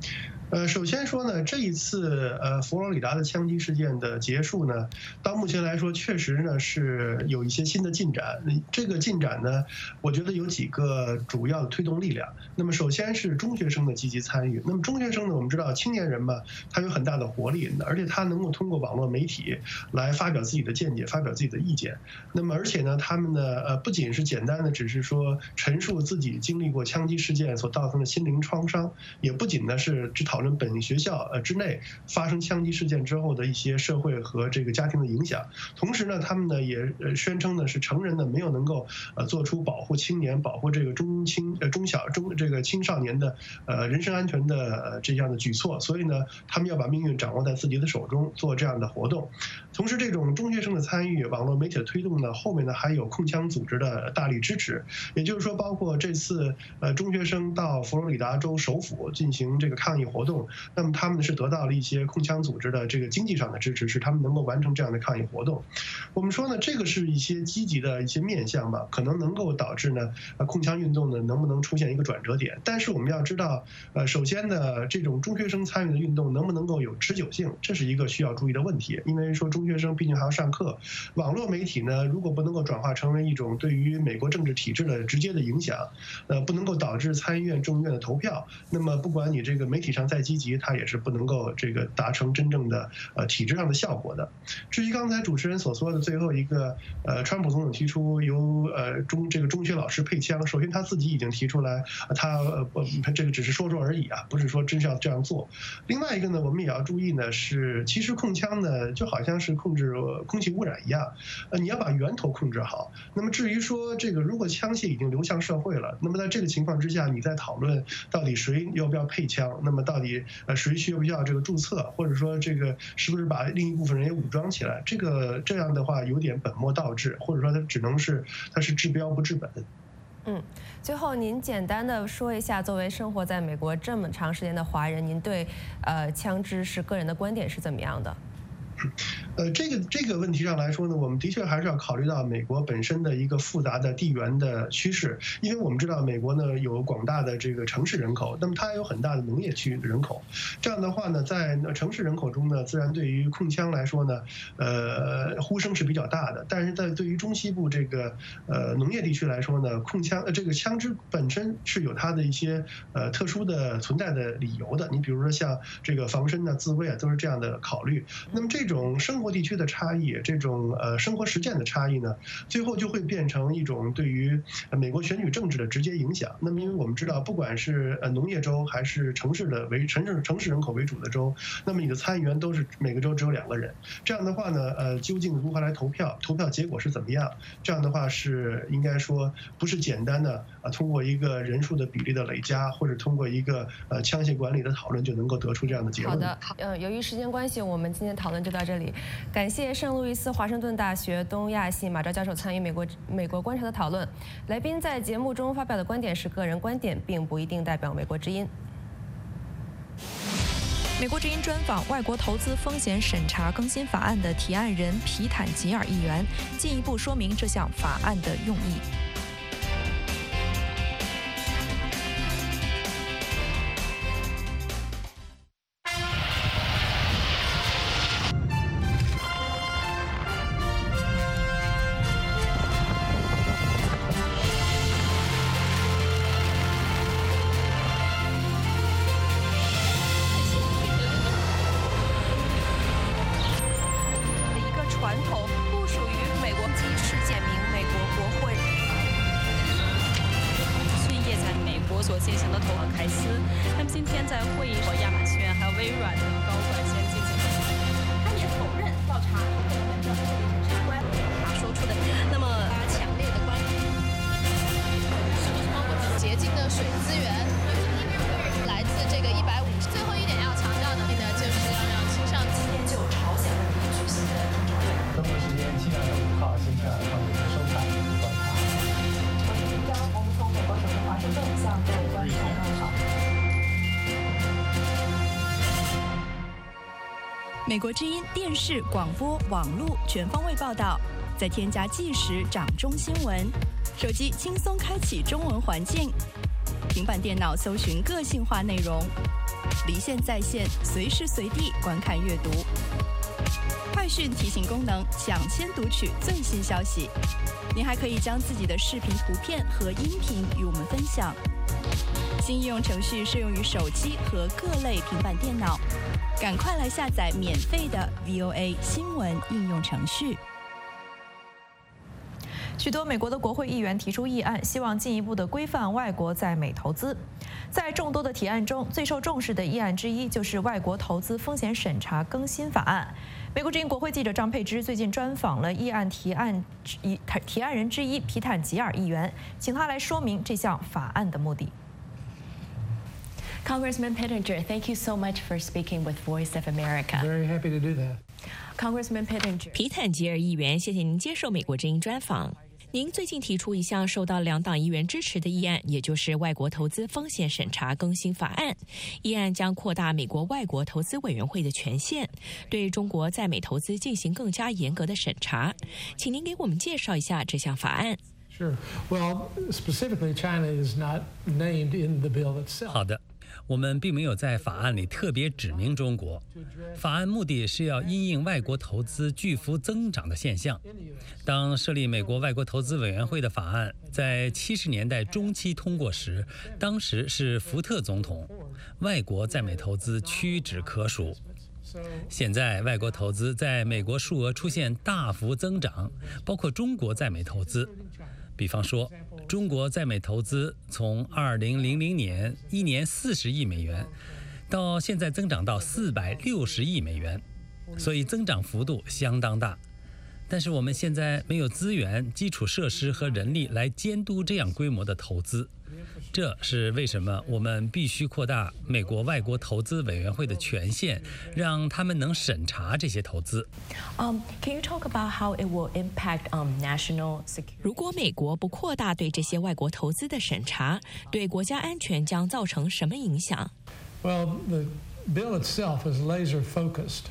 呃，首先说呢，这一次呃佛罗里达的枪击事件的结束呢，到目前来说确实呢是有一些新的进展。这个进展呢，我觉得有几个主要的推动力量。那么首先是中学生的积极参与。那么中学生呢，我们知道青年人嘛，他有很大的活力，而且他能够通过网络媒体来发表自己的见解，发表自己的意见。那么而且呢，他们呢呃不仅是简单的只是说陈述自己经历过枪击事件所造成的心灵创伤，也不仅呢是只讨论本学校呃之内发生枪击事件之后的一些社会和这个家庭的影响。同时呢，他们呢也呃宣称呢是成人呢没有能够呃做出保护青年、保护这个中青呃中小中这个青少年的呃人身安全的呃这样的举措，所以呢，他们要把命运掌握在自己的手中，做这样的活动。同时，这种中学生的参与、网络媒体的推动呢，后面呢还有控枪组织的大力支持。也就是说，包括这次呃中学生到佛罗里达州首府进行这个抗议活动，那么他们是得到了一些控枪组织的这个经济上的支持，使他们能够完成这样的抗议活动。我们说呢，这个是一些积极的一些面向吧，可能能够导致呢呃控枪运动呢能不能出现一个转折点。但是我们要知道，呃，首先呢，这种中学生参与的运动能不能够有持久性，这是一个需要注意的问题。因为说中学生毕竟还要上课，网络媒体呢如果不能够转化成为一种对于美国政治体制的直接的影响，呃，不能够导致参议院、众议院的投票，那么不管你这个媒体上再积极，它也是不能够这个达成真正的呃体制上的效果的。至于刚才主持人所说的最后一个，呃，川普总统提出由呃中这个中学老师配枪，首先他自己已经提出来，他呃不这个只是说说而已啊，不是说真是要这样做。另外一个呢，我们也要注意呢，是其实控枪呢就好像是控制空气污染一样，呃，你要把源头控制好。那么至于说这个如果枪械已经流向社会了，那么在这个情况之下，你在讨论到底谁要不要配枪，那么到底呃谁需不需要这个注册，或者说这个是不是把另一部分人也武装起来，这个这样的话有点本末倒置，或者说它只能是它是治标不治本。 嗯，最后您简单的说一下，作为生活在美国这么长时间的华人，您对呃枪支是个人的观点是怎么样的？ 呃，这个这个问题上来说呢，我们的确还是要考虑到美国本身的一个复杂的地缘的趋势，因为我们知道美国呢有广大的这个城市人口，那么它有很大的农业区人口，这样的话呢，在城市人口中呢，自然对于控枪来说呢，呃，呼声是比较大的，但是在对于中西部这个呃农业地区来说呢，控枪呃这个枪支本身是有它的一些呃特殊的存在的理由的，你比如说像这个防身啊、自卫啊，都是这样的考虑。那么这这种生活地区的差异，这种呃生活实践的差异呢，最后就会变成一种对于美国选举政治的直接影响。那么，因为我们知道，不管是呃农业州还是城市的为城市城市人口为主的州，那么你的参议员都是每个州只有两个人。这样的话呢，呃，究竟如何来投票？投票结果是怎么样？这样的话是应该说不是简单的啊，通过一个人数的比例的累加，或者通过一个呃枪械管理的讨论就能够得出这样的结论。 好的，呃，由于时间关系，我们今天讨论就到这里。感谢圣路易斯华盛顿大学东亚系马昭教授参与美国美国观察的讨论。来宾在节目中发表的观点是个人观点，并不一定代表美国之音。 美国之音专访外国投资风险审查更新法案的提案人皮坦吉尔议员，进一步说明这项法案的用意。美国之音电视、广播、网络全方位报道，再添加即时掌中新闻，手机轻松开启中文环境，平板电脑搜寻个性化内容， 离线在线，随时随地观看阅读。快讯提醒功能，抢先读取最新消息。您还可以将自己的视频、图片和音频与我们分享。新应用程序适用于手机和各类平板电脑，赶快来下载免费的 V O A 新闻应用程序。 许多美国的国会议员提出议案，希望进一步的规范外国在美投资。在众多的提案中，最受重视的议案之一就是外国投资风险审查更新法案。美国之音国会记者张佩芝最近专访了议案提案一提案人之一皮坦吉尔议员，请他来说明这项法案的目的。 Congressman Pittenger, thank you so much for speaking with Voice of America. Very happy to do that. Congressman Pittenger. 皮坦吉尔议员，谢谢您接受美国之音专访。您最近提出一项受到两党议员支持的议案，也就是外国投资风险审查更新法案。议案将扩大美国外国投资委员会的权限，对中国在美投资进行更加严格的审查。请您给我们介绍一下这项法案。 Sure. Well, specifically, China is not named in the bill itself. 好的。我们并没有在法案里特别指明中国。法案目的是要因应外国投资巨幅增长的现象。当设立美国外国投资委员会的法案在七十年代中期通过时，当时是福特总统，外国在美投资屈指可数。现在外国投资在美国数额出现大幅增长，包括中国在美投资。比方说，中国在美投资从二零零零年一年四十亿美元，到现在增长到四百六十亿美元，所以增长幅度相当大。但是我们现在没有资源、基础设施和人力来监督这样规模的投资，这是为什么我们必须扩大美国外国投资委员会的权限，让他们能审查这些投资。 Um, can you talk about how it will impact um, national security? 如果美国不扩大对这些外国投资的审查，对国家安全将造成什么影响？ Well, the bill itself is laser focused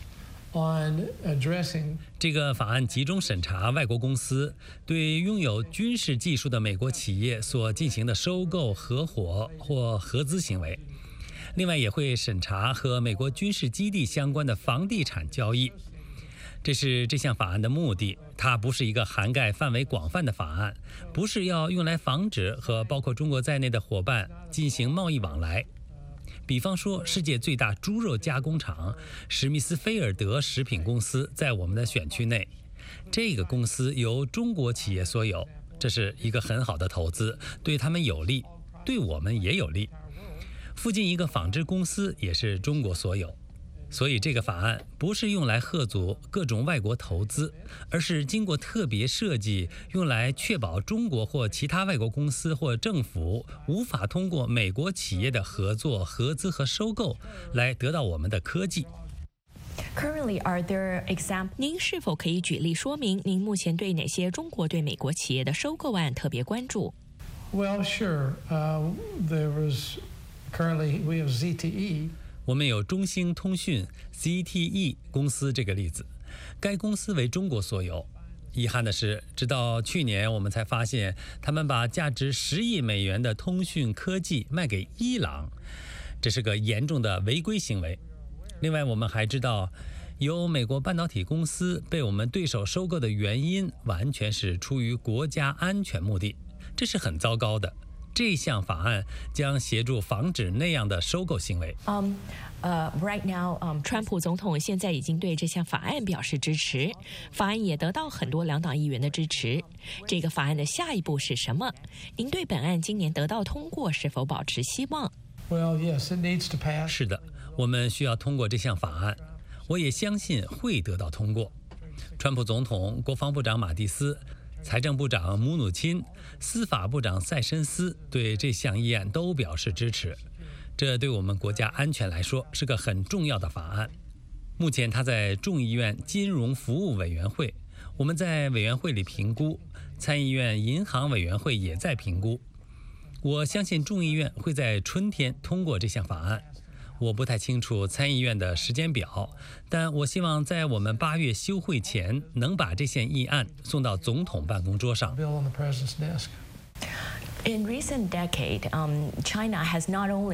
on addressing. 这个法案集中审查外国公司对拥有军事技术的美国企业所进行的收购、合伙或合资行为。另外也会审查和美国军事基地相关的房地产交易。这是这项法案的目的，它不是一个涵盖范围广泛的法案，不是要用来防止和包括中国在内的伙伴进行贸易往来。比方说，世界最大猪肉加工厂史密斯菲尔德食品公司在我们的选区内，这个公司由中国企业所有，这是一个很好的投资，对他们有利，对我们也有利。附近一个纺织公司也是中国所有。所以这个法案不是用来吓阻各种外国投资，而是经过特别设计，用来确保中国或其他外国公司或政府无法通过美国企业的合作、合资和收购来得到我们的科技。 Currently, are there examples? 您是否可以举例说明您目前对哪些中国对美国企业的收购案特别关注？ Well, sure. Uh, there was currently we have Z T E. 我们有中兴通讯 Z T E 公司这个例子，该公司为中国所有。遗憾的是，直到去年我们才发现，他们把价值十亿美元的通讯科技卖给伊朗，这是个严重的违规行为。另外，我们还知道，有美国半导体公司被我们对手收购的原因，完全是出于国家安全目的，这是很糟糕的。这项法案将协助防止那样的收购行为。 Um, uh, right now, um, 川普总统现在已经对这项法案表示支持，法案也得到很多两党议员的支持。这个法案的下一步是什么？您对本案今年得到通过是否保持希望？ Well, yes, it needs to pass. 是的，我们需要通过这项法案，我也相信会得到通过。川普总统、国防部长马蒂斯、财政部长姆努钦、司法部长塞申斯对这项议案都表示支持，这对我们国家安全来说是个很重要的法案。目前他在众议院金融服务委员会，我们在委员会里评估，参议院银行委员会也在评估。我相信众议院会在春天通过这项法案。我不太清楚参议院的时间表，但我希望在我们八月休会前能把这项议案送到总统办公桌上。 In recent decade, um, China has not only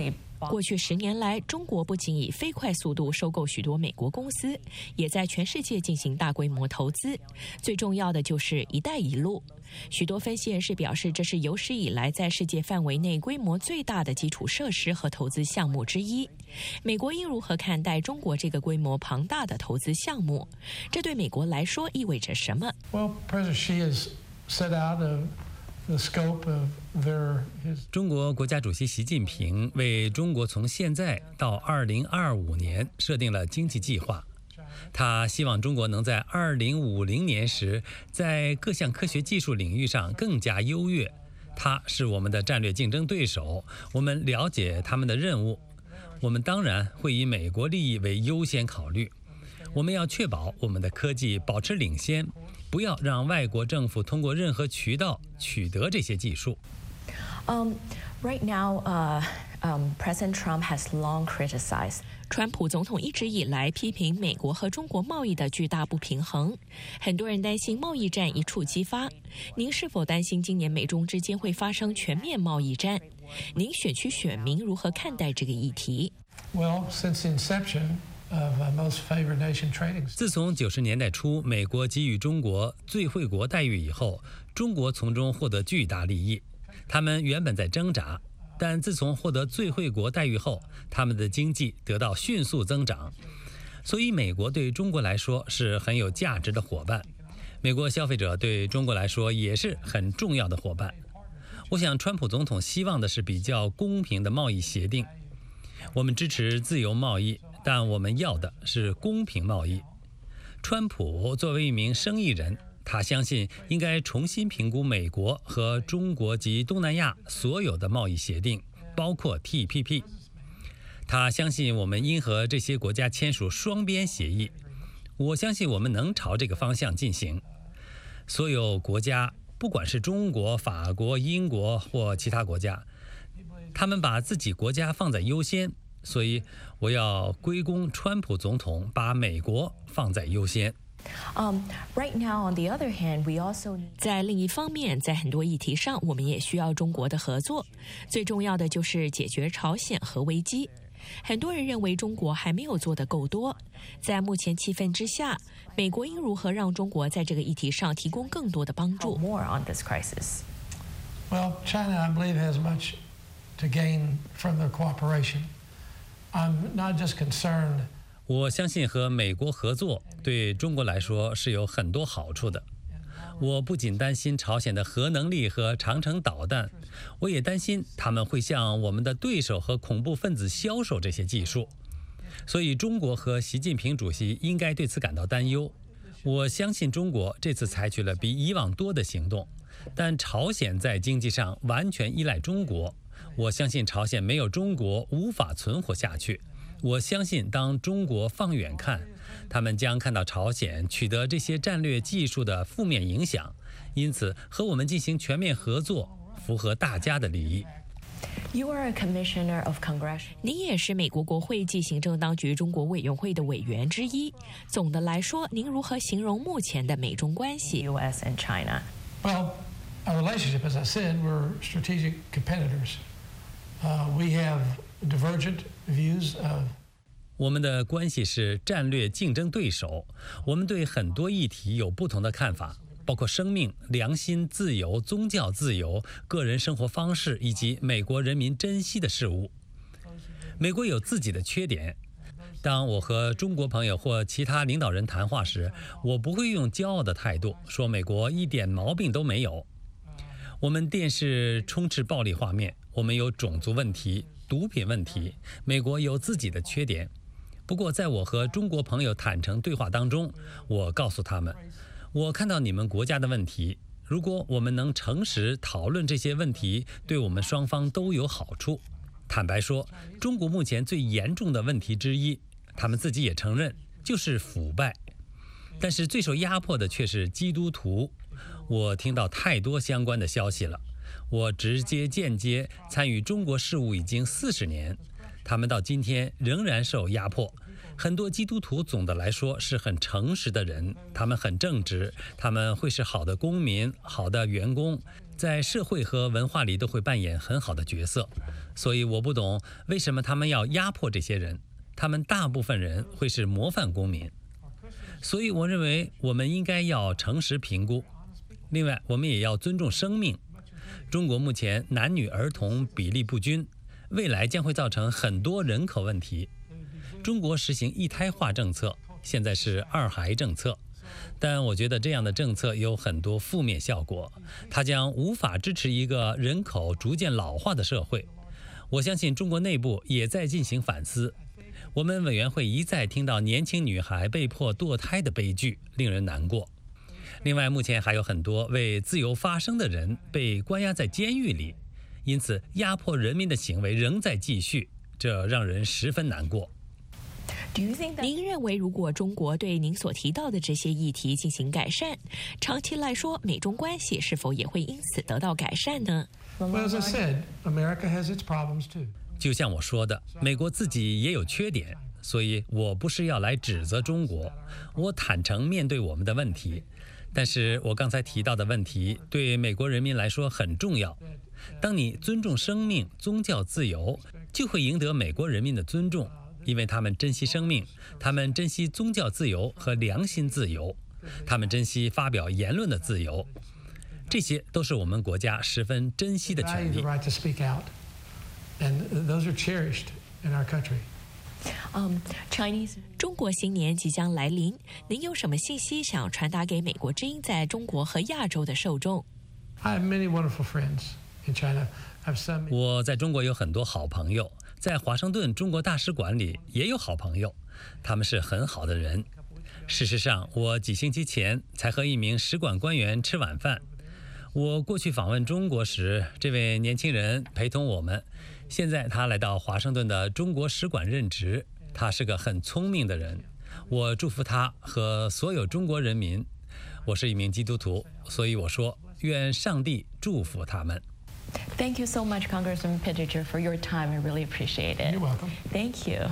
过去十年来，中国不仅以飞快速度收购许多美国公司，也在全世界进行大规模投资。最重要的就是“一带一路”。许多分析人士表示，这是有史以来在世界范围内规模最大的基础设施和投资项目之一。美国应如何看待中国这个规模庞大的投资项目？这对美国来说意味着什么？ Well, President Xi has set out a the scope of their his 中国国家主席习近平为中国从现在到二零二五年设定了经济计划。他希望中国能在二零五零年时，在各项科学技术领域上更加优越。他是我们的战略竞争对手，我们了解他们的任务。我们当然会以美国利益为优先考虑。我们要确保我们的科技保持领先，不要让外国政府通过任何渠道取得这些技术。 Um, right now, uh, um, President Trump has long criticized. 川普总统一直以来批评美国和中国贸易的巨大不平衡，很多人担心贸易战一触即发。您是否担心今年美中之间会发生全面贸易战？您选区选民如何看待这个议题？ well since the inception of uh, most favored nation trading. 自从九十年代初美国给予中国最惠国待遇以后，中国从中获得巨大利益。他们原本在挣扎，但自从获得最惠国待遇后，他们的经济得到迅速增长。所以美国对中国来说是很有价值的伙伴，美国消费者对中国来说也是很重要的伙伴。我想川普总统希望的是比较公平的贸易协定。我们支持自由贸易，但我们要的是公平贸易。川普作为一名生意人，他相信应该重新评估美国和中国及东南亚所有的贸易协定，包括 T P P。他相信我们应和这些国家签署双边协议。我相信我们能朝这个方向进行。所有国家，不管是中国、法国、英国或其他国家，他们把自己国家放在优先，所以我要归功川普总统把美国放在优先。 Um, right now, on the other hand, we also 在另一方面，在很多议题上，我们也需要中国的合作。最重要的就是解决朝鲜核危机。很多人认为中国还没有做得够多。在目前气氛之下，美国应如何让中国在这个议题上提供更多的帮助 more on this crisis. Well, China, I believe, has much to gain from their cooperation. I'm not just concerned. 我相信和美国合作对中国来说是有很多好处的。我不仅担心朝鲜的核能力和长程导弹，我也担心他们会向我们的对手和恐怖分子销售这些技术。所以中国和习近平主席应该对此感到担忧。我相信中国这次采取了比以往多的行动，但朝鲜在经济上完全依赖中国。我相信朝鲜没有中国无法存活下去。我相信当中国放远看，他们将看到朝鲜取得这些战略技术的负面影响，因此和我们进行全面合作符合大家的利益。 You are a commissioner of Congress. 您也是美国国会暨行政当局中国委员会的委员之一。总的来说，您如何形容目前的美中关系 U S and China. Well, our relationship, as I said, we're strategic competitors. Uh, we have divergent views of 我们的关系是战略竞争对手，我们对很多议题有不同的看法，包括生命、良心、自由、宗教自由、个人生活方式以及美国人民珍惜的事物。美国有自己的缺点。当我和中国朋友或其他领导人谈话时，我不会用骄傲的态度说美国一点毛病都没有。我们电视充斥暴力画面，我们有种族问题、毒品问题，美国有自己的缺点。不过在我和中国朋友坦诚对话当中，我告诉他们，我看到你们国家的问题，如果我们能诚实讨论这些问题，对我们双方都有好处。坦白说，中国目前最严重的问题之一，他们自己也承认，就是腐败。但是最受压迫的却是基督徒。我听到太多相关的消息了。我直接间接参与中国事务已经四十年，他们到今天仍然受压迫。很多基督徒总的来说是很诚实的人，他们很正直，他们会是好的公民、好的员工。 在社会和文化里都会扮演很好的角色，所以我不懂为什么他们要压迫这些人。他们大部分人会是模范公民，所以我认为我们应该要诚实评估。另外，我们也要尊重生命。中国目前男女儿童比例不均，未来将会造成很多人口问题。中国实行一胎化政策，现在是二孩政策。但我觉得这样的政策有很多负面效果，它将无法支持一个人口逐渐老化的社会。我相信中国内部也在进行反思。我们委员会一再听到年轻女孩被迫堕胎的悲剧，令人难过。另外，目前还有很多为自由发声的人被关押在监狱里，因此压迫人民的行为仍在继续，这让人十分难过。 您认为，如果中国对您所提到的这些议题进行改善，长期来说，美中关系是否也会因此得到改善呢？ Well, as I said, America has its problems too. 就像我说的，美国自己也有缺点，所以我不是要来指责中国，我坦诚面对我们的问题。但是我刚才提到的问题对美国人民来说很重要。当你尊重生命、宗教自由，就会赢得美国人民的尊重。因为他们珍惜生命，他们珍惜宗教自由和良心自由，他们珍惜发表言论的自由，这些都是我们国家十分珍惜的权利。 中国新年即将来临，您有什么信息想传达给美国之音在中国和亚洲的受众？ 我在中国有很多好朋友。在华盛顿中国大使馆里也有好朋友，他们是很好的人。事实上，我几星期前才和一名使馆官员吃晚饭。我过去访问中国时，这位年轻人陪同我们。现在他来到华盛顿的中国使馆任职，他是个很聪明的人。我祝福他和所有中国人民。我是一名基督徒，所以我说，愿上帝祝福他们。 Thank you so much, Congressman Pittenger, for your time. I really appreciate it. You're welcome. Thank you.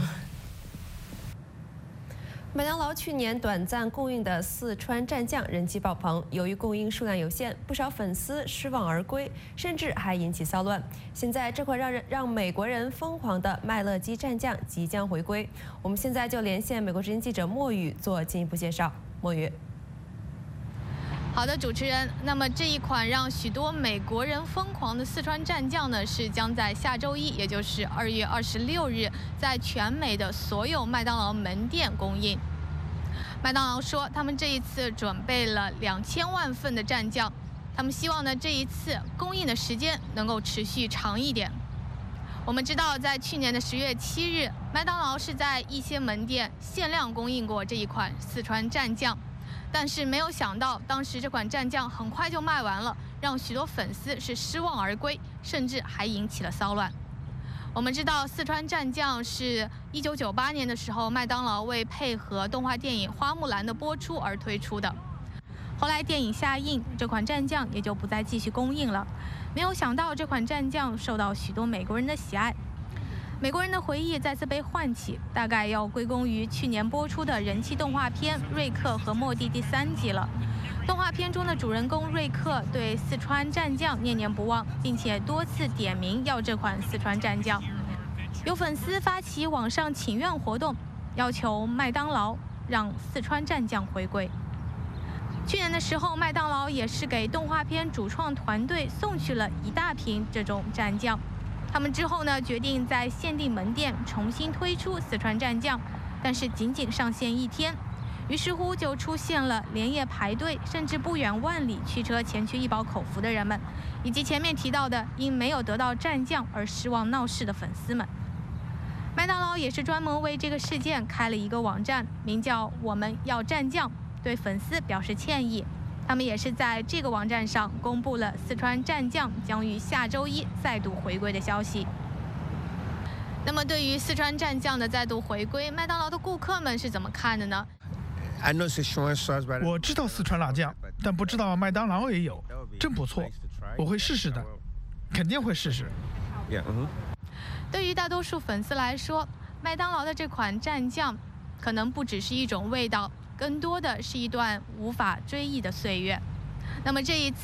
麦当劳去年短暂供应的四川蘸酱人气爆棚，由于供应数量有限，不少粉丝失望而归，甚至还引起骚乱。现在这款让人让美国人疯狂的麦乐鸡蘸酱即将回归，我们现在就连线美国之音记者莫宇做进一步介绍。莫宇。 好的，主持人。那么这一款让许多美国人疯狂的四川蘸酱呢，是将在下周一，也就是二月二十六日，在全美的所有麦当劳门店供应。麦当劳说，他们这一次准备了两千万份的蘸酱，他们希望呢这一次供应的时间能够持续长一点。我们知道，在去年的十月七日，麦当劳是在一些门店限量供应过这一款四川蘸酱。但是没有想到，当时这款蘸酱很快就卖完了，让许多粉丝是失望而归，甚至还引起了骚乱。我们知道，四川蘸酱是一九九八年的时候，麦当劳为配合动画电影《花木兰》的播出而推出的。后来电影下映，这款蘸酱也就不再继续供应了。没有想到，这款蘸酱受到许多美国人的喜爱。美国人的回忆再次被唤起，大概要归功于去年播出的人气动画片《瑞克和莫蒂》第三集了。动画片中的主人公瑞克对四川蘸酱念念不忘，并且多次点名要这款四川蘸酱。有粉丝发起网上请愿活动，要求麦当劳让四川蘸酱回归。去年的时候，麦当劳也是给动画片主创团队送去了一大瓶这种蘸酱。他们之后呢，决定在限定门店重新推出四川蘸酱，但是仅仅上线一天，于是乎就出现了连夜排队，甚至不远万里驱车前去一饱口福的人们，以及前面提到的因没有得到蘸酱而失望闹事的粉丝们。麦当劳也是专门为这个事件开了一个网站，名叫“我们要蘸酱”，对粉丝表示歉意。他们也是在这个网站上公布了四川蘸酱将于下周一再度回归的消息。那么，对于四川蘸酱的再度回归，麦当劳的顾客们是怎么看的呢？ 我知道四川辣酱，但不知道麦当劳也有，真不错，我会试试的，肯定会试试。 对于大多数粉丝来说，麦当劳的这款蘸酱可能不只是一种味道，更多的是一段无法追忆的岁月。那么这一次，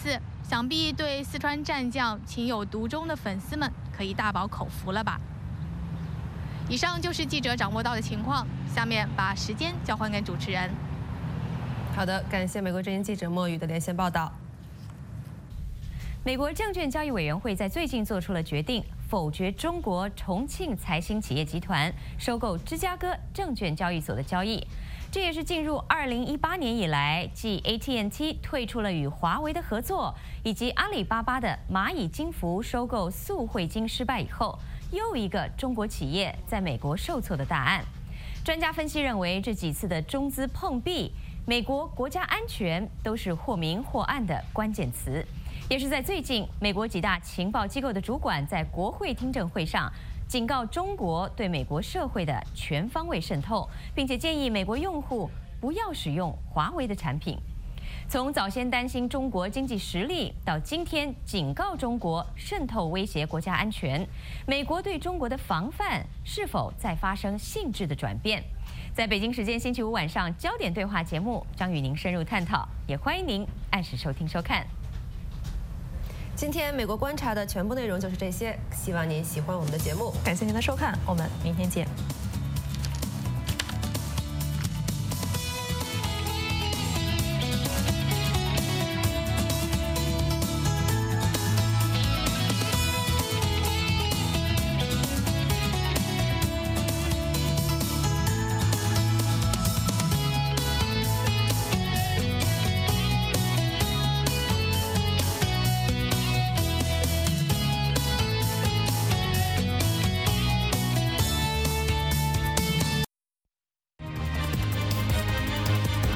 想必对四川战将情有独钟的粉丝们可以大饱口福了吧？以上就是记者掌握到的情况，下面把时间交还给主持人。 好的，感谢美国之音记者莫宇的连线报道。 美国证券交易委员会在最近做出了决定，否决中国重庆财新企业集团收购芝加哥证券交易所的交易。这也是进入二零一八年以来，继 A T and T 退出了与华为的合作，以及阿里巴巴的蚂蚁金服收购速汇金失败以后，又一个中国企业在美国受挫的大案。专家分析认为，这几次的中资碰壁，美国国家安全都是或明或暗的关键词。也是在最近，美国几大情报机构的主管在国会听证会上警告中国对美国社会的全方位渗透，并且建议美国用户不要使用华为的产品。从早先担心中国经济实力，到今天警告中国渗透威胁国家安全，美国对中国的防范是否在发生性质的转变？在北京时间星期五晚上焦点对话节目将与您深入探讨，也欢迎您按时收听收看。 今天美国观察的全部内容就是这些，希望您喜欢我们的节目， 感谢您的收看，我们明天见。